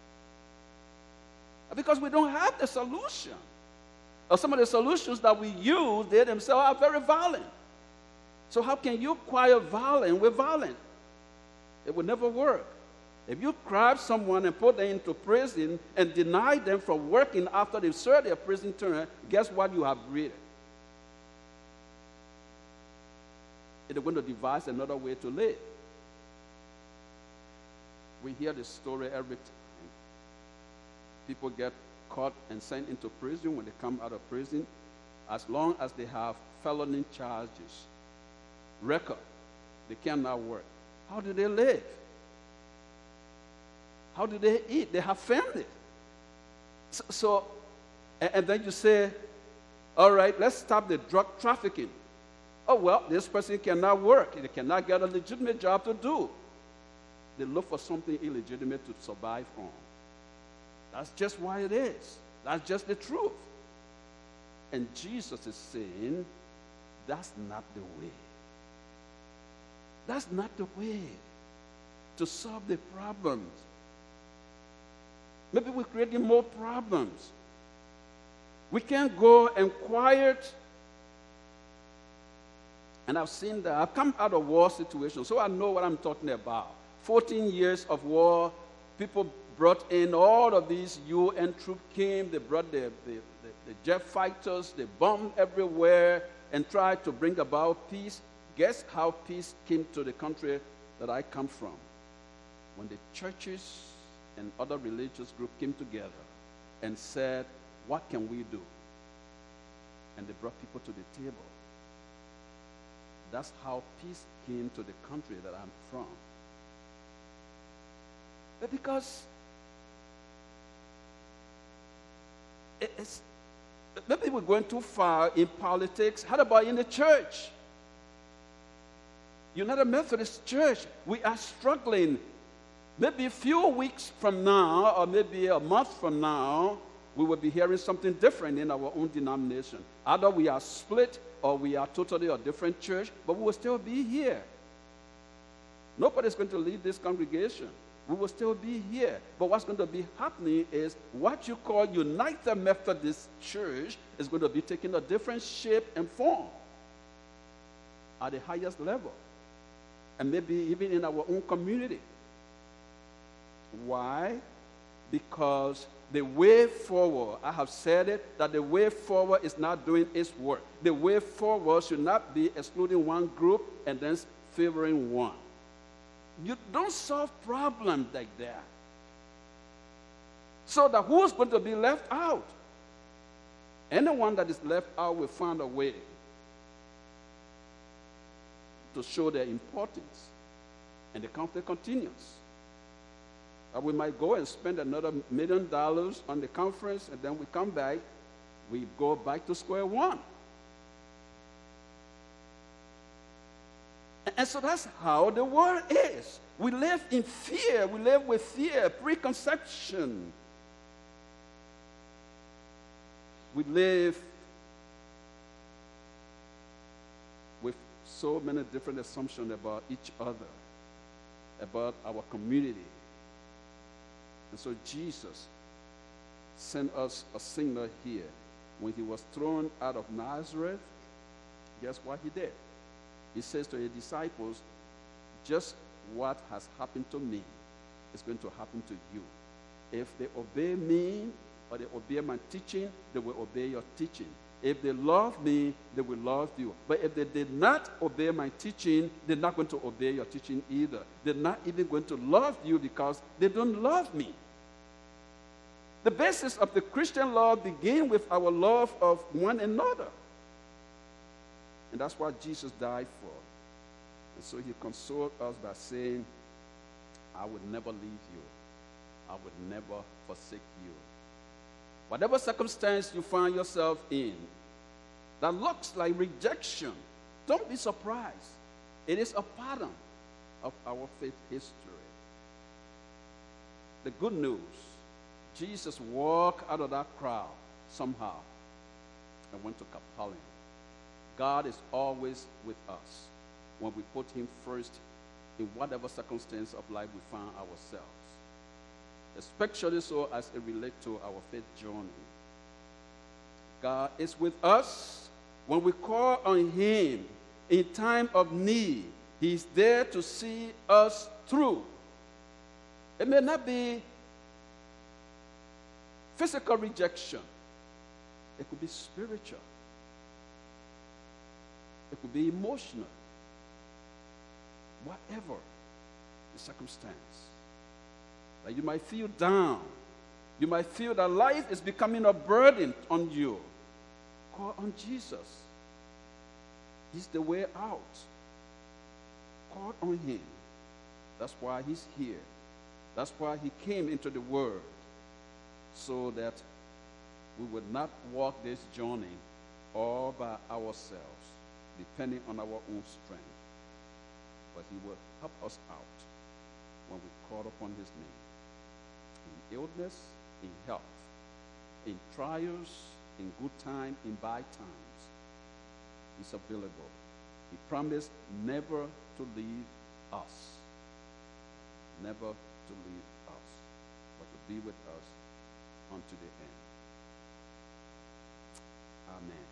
Because we don't have the solution. Or some of the solutions that we use, they themselves are very violent. So how can you quiet violence with violence? It will never work. If you grab someone and put them into prison and deny them from working after they've served their prison term, guess what you have created? They're going to devise another way to live. We hear this story every time. People get caught and sent into prison. When they come out of prison, as long as they have felony charges, record, they cannot work. How do they live? How do they eat? They have family. So, so and, and then you say, all right, let's stop the drug trafficking. Oh, well, this person cannot work. They cannot get a legitimate job to do. They look for something illegitimate to survive on. That's just why it is. That's just the truth. And Jesus is saying, that's not the way. That's not the way to solve the problems. Maybe we're creating more problems. We can't go and quiet. And I've seen that. I've come out of war situations, so I know what I'm talking about. fourteen years of war, people brought in all of these U N troops came, they brought the, the, the, the jet fighters, they bombed everywhere and tried to bring about peace. Guess how peace came to the country that I come from? When the churches and other religious groups came together and said, what can we do? And they brought people to the table. That's how peace came to the country that I'm from. But because it's, maybe we're going too far in politics. How about in the church? United Methodist Church, we are struggling. Maybe a few weeks from now, or maybe a month from now, we will be hearing something different in our own denomination. Either we are split or we are totally a different church, but we will still be here. Nobody's going to leave this congregation. We will still be here. But what's going to be happening is what you call United Methodist Church is going to be taking a different shape and form at the highest level. And maybe even in our own community. Why? Because The way forward, I have said it, that the way forward is not doing its work. The way forward should not be excluding one group and then favoring one. You don't solve problems like that. So that who's going to be left out? Anyone that is left out will find a way to show their importance. And the conflict continues. Uh, we might go and spend another million dollars on the conference, and then we come back, we go back to square one. And, and so that's how the world is. We live in fear. We live with fear, preconception. We live with so many different assumptions about each other, about our community. And so Jesus sent us a signal here. When he was thrown out of Nazareth, guess what he did? He says to his disciples, just what has happened to me is going to happen to you. If they obey me or they obey my teaching, they will obey your teaching. If they love me, they will love you. But if they did not obey my teaching, they're not going to obey your teaching either. They're not even going to love you because they don't love me. The basis of the Christian love begins with our love of one another. And that's what Jesus died for. And so he consoled us by saying, I would never leave you. I would never forsake you. Whatever circumstance you find yourself in that looks like rejection, don't be surprised. It is a pattern of our faith history. The good news, Jesus walked out of that crowd somehow and went to Capernaum. God is always with us when we put him first in whatever circumstance of life we find ourselves, especially so as it relates to our faith journey. God is with us when we call on him in time of need. He's there to see us through. It may not be physical rejection. It could be spiritual. It could be emotional. Whatever the circumstance. Like you might feel down. You might feel that life is becoming a burden on you. Call on Jesus. He's the way out. Call on him. That's why he's here. That's why he came into the world, so that we would not walk this journey all by ourselves, depending on our own strength. But he will help us out when we call upon his name. In illness, in health, in trials, in good time, in bad times, he's available. He promised never to leave us. Never to leave us, but to be with us unto the end. Amen.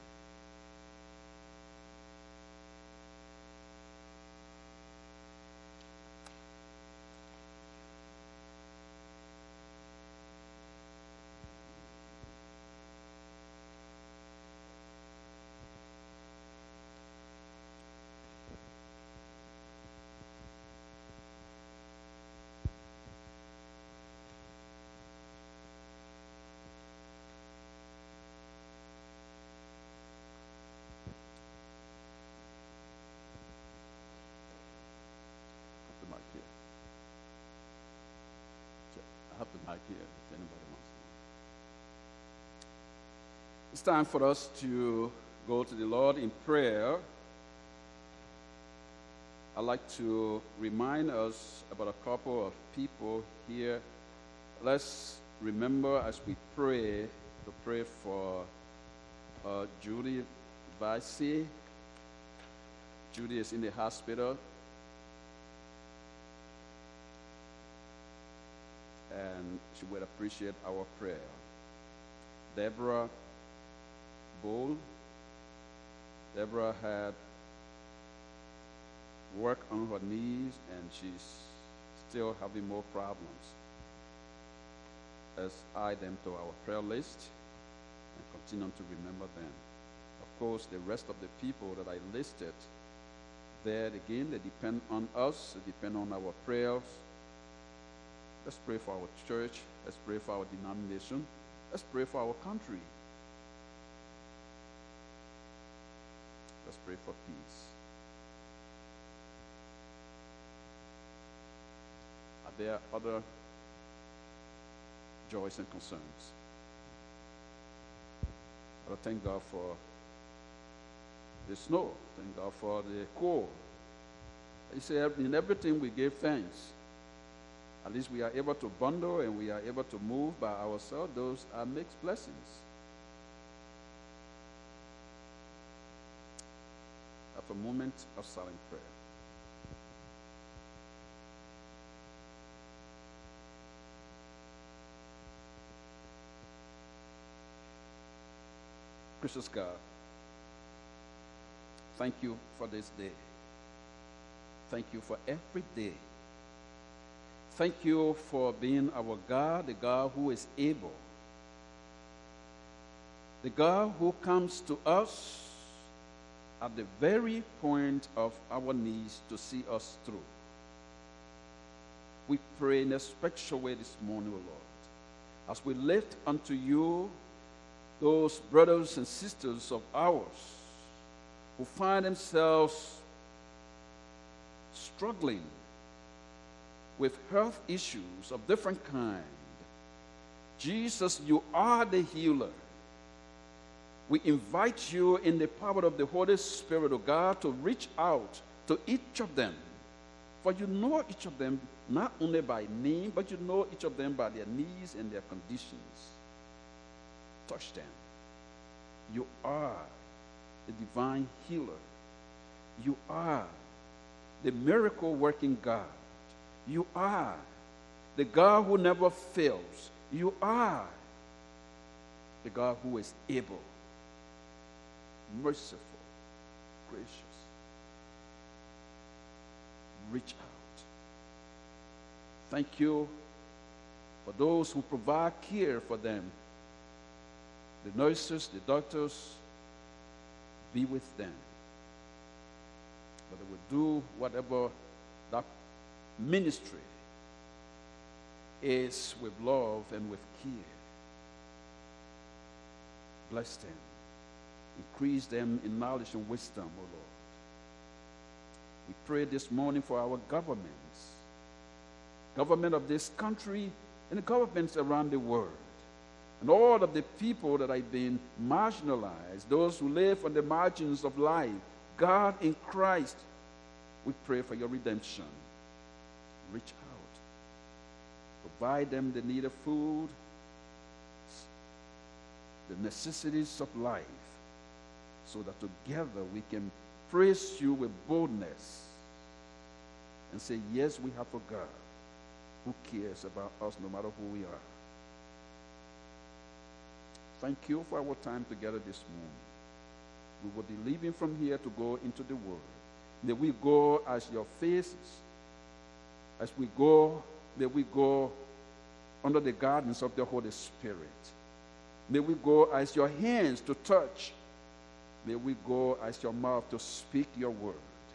Have the mic here if anybody wants to. It's time for us to go to the Lord in prayer. I'd like to remind us about a couple of people here. Let's remember as we pray to pray for uh, Judy Vicey. Judy is in the hospital. And she would appreciate our prayer. Deborah Bull. Deborah had work on her knees, and she's still having more problems. let's add them to our prayer list and continue to remember them. Of course, the rest of the people that I listed there, again, they depend on us, they depend on our prayers. Let's pray for our church. Let's pray for our denomination. Let's pray for our country. Let's pray for peace. Are there other joys and concerns? I thank God for the snow. Thank God for the cold. He said, in everything we give thanks. At least we are able to bundle and we are able to move by ourselves. Those are mixed blessings. Have a moment of silent prayer. Gracious God, thank you for this day. Thank you for every day. Thank you for being our God, the God who is able, the God who comes to us at the very point of our needs to see us through. We pray in a special way this morning, O Lord, as we lift unto you those brothers and sisters of ours who find themselves struggling with health issues of different kind. Jesus, you are the healer. We invite you in the power of the Holy Spirit, O God, to reach out to each of them. For you know each of them not only by name, but you know each of them by their needs and their conditions. Touch them. You are the divine healer. You are the miracle-working God. You are the God who never fails. You are the God who is able, merciful, gracious. Reach out. Thank you for those who provide care for them. The nurses, the doctors, be with them. But they will do whatever that ministry is with love and with care. Bless them. Increase them in knowledge and wisdom, O Lord. We pray this morning for our governments, government of this country and the governments around the world, and all of the people that have been marginalized, those who live on the margins of life. God, in Christ, we pray for your redemption. Reach out. Provide them the needed food, the necessities of life, so that together we can praise you with boldness and say, yes, we have a God who cares about us no matter who we are. Thank you for our time together this morning. We will be leaving from here to go into the world. May we go as your faces. As we go, may we go under the guidance of the Holy Spirit. May we go as your hands to touch. May we go as your mouth to speak your word.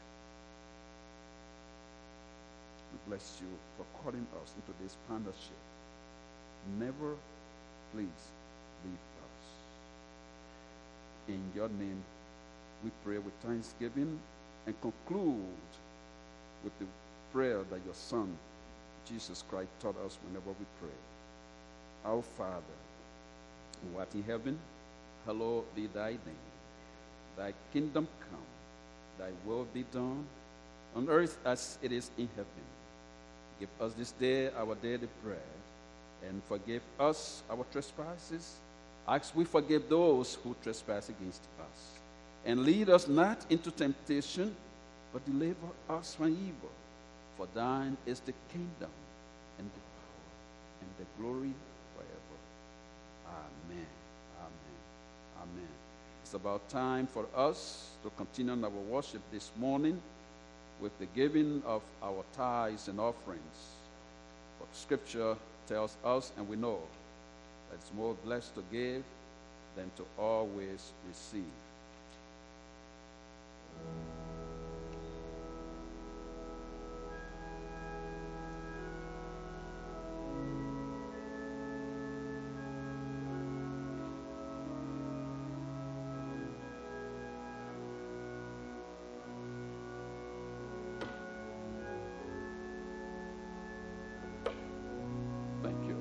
We bless you for calling us into this partnership. Never, please, leave us. In your name, we pray with thanksgiving and conclude with the prayer that your Son, Jesus Christ, taught us whenever we pray. Our Father, who art in heaven, hallowed be thy name. Thy kingdom come, thy will be done, on earth as it is in heaven. Give us this day our daily bread, and forgive us our trespasses, as we forgive those who trespass against us. And lead us not into temptation, but deliver us from evil. For thine is the kingdom, and the power, and the glory forever. Amen. Amen. Amen. It's about time for us to continue our worship this morning with the giving of our tithes and offerings. What Scripture tells us, and we know, It's more blessed to give than to always receive. Thank you.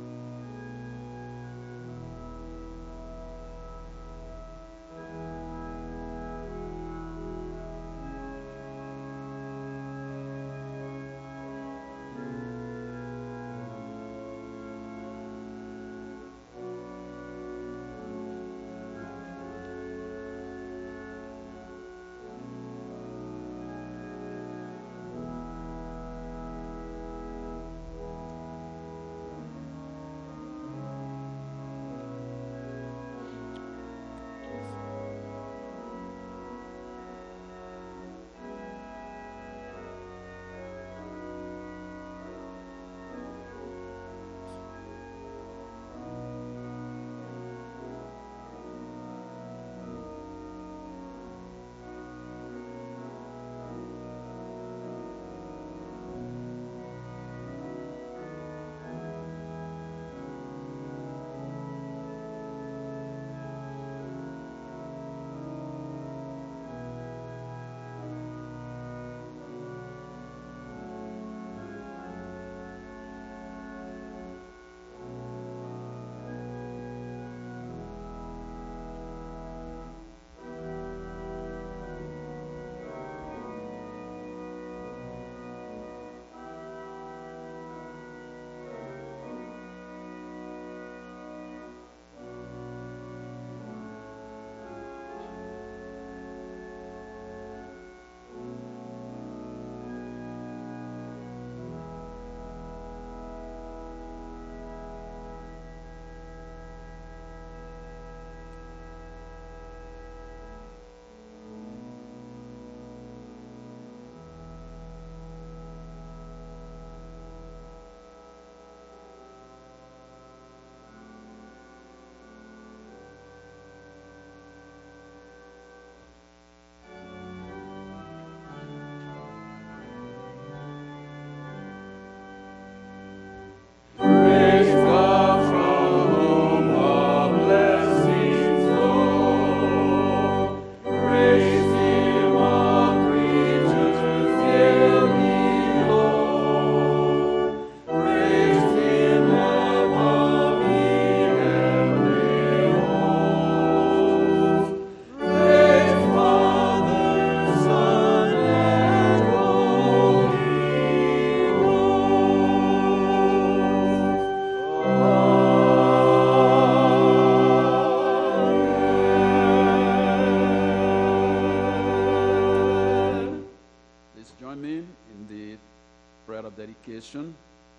dedication.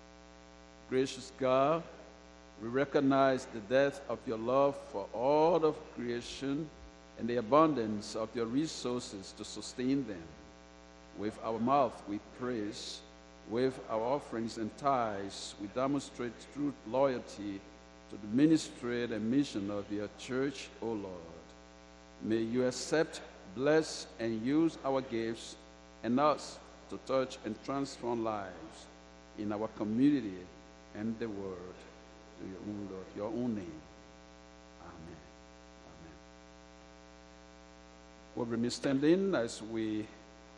Gracious God, we recognize the depth of your love for all of creation and the abundance of your resources to sustain them. With our mouth we praise, with our offerings and tithes we demonstrate true loyalty to the ministry and mission of your church, O Lord. May you accept, bless, and use our gifts and us to touch and transform lives in our community and the world. To your own, Lord, your own name. Amen. Amen. We'll remain standing as we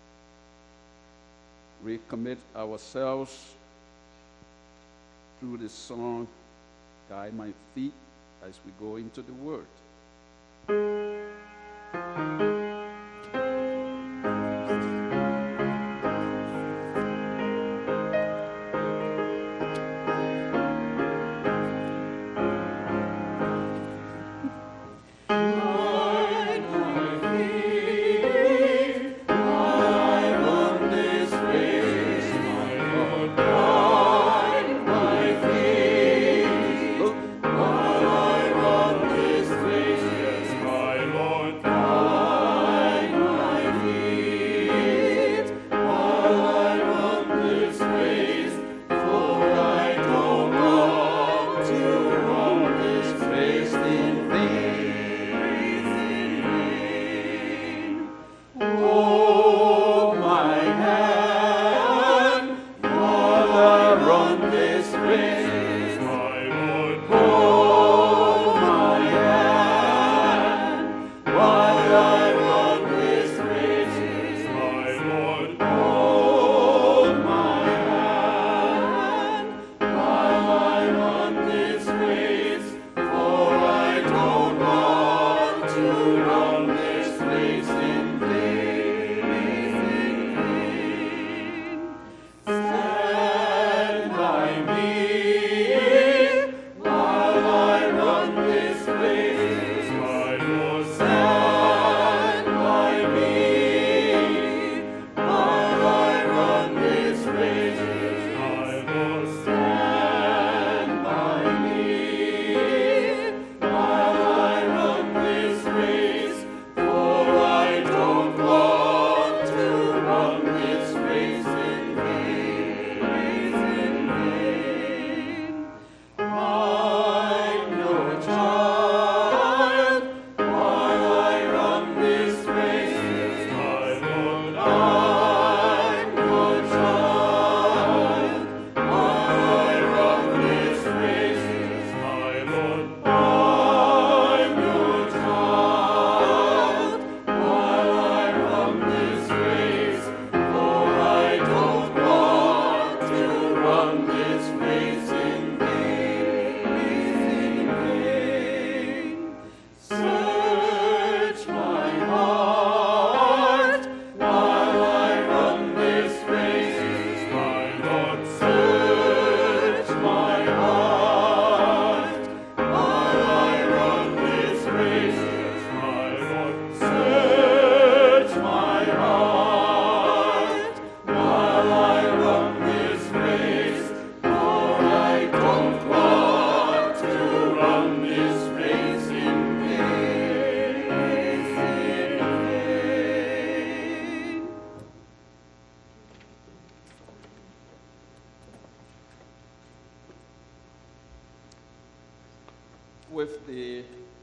recommit ourselves through the song, Guide My Feet, as we go into the Word. While I run this race. with the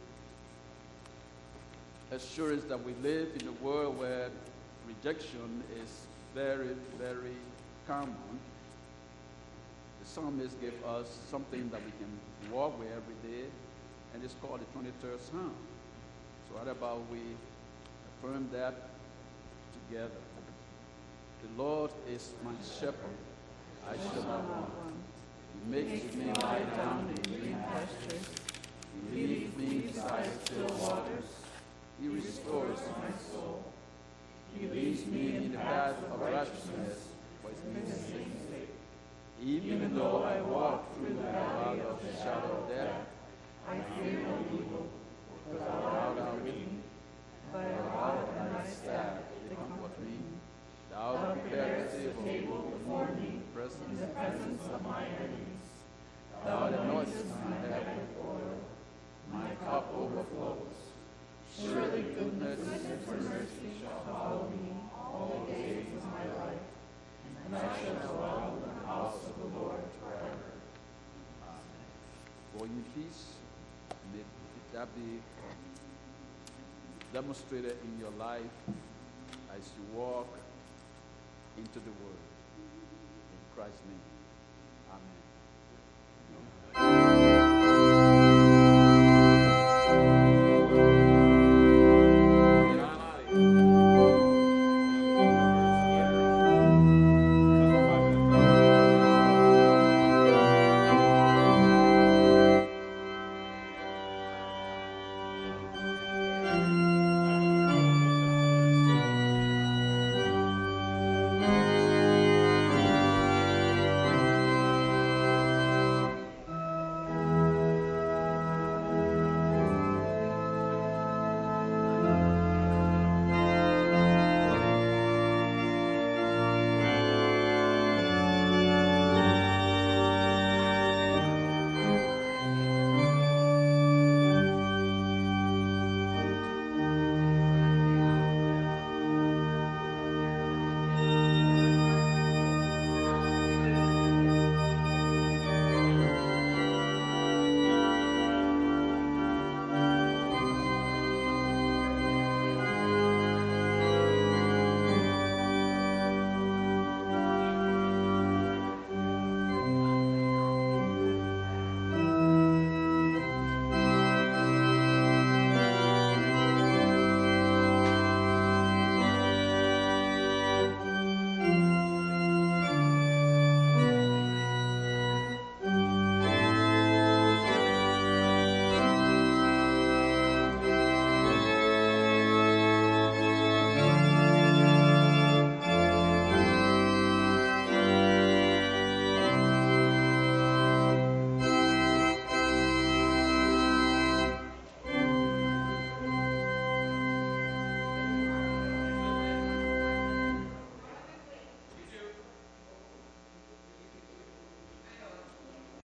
assurance that we live in a world where rejection is very, very common, the psalmist gave us something that we can walk with every day, and it's called the twenty-third Psalm. So how about we affirm that together? The Lord is my shepherd, I shall not want. He makes me lie down in green pastures. He leads me beside still waters. He restores my soul. He leads me in the path of righteousness for his name's sake. Even though I walk through the valley of the shadow of death, I fear no evil, for thou art with me. Thy rod and thy staff, they comfort me. Thou preparest a table before me in the presence of my enemies. Thou anointest my head with oil. My cup overflows. Surely goodness and mercy shall follow me all the days of my life, and I shall dwell in the house of the Lord forever. Amen. Go in peace. May that be demonstrated in your life as you walk into the world. In Christ's name. Amen.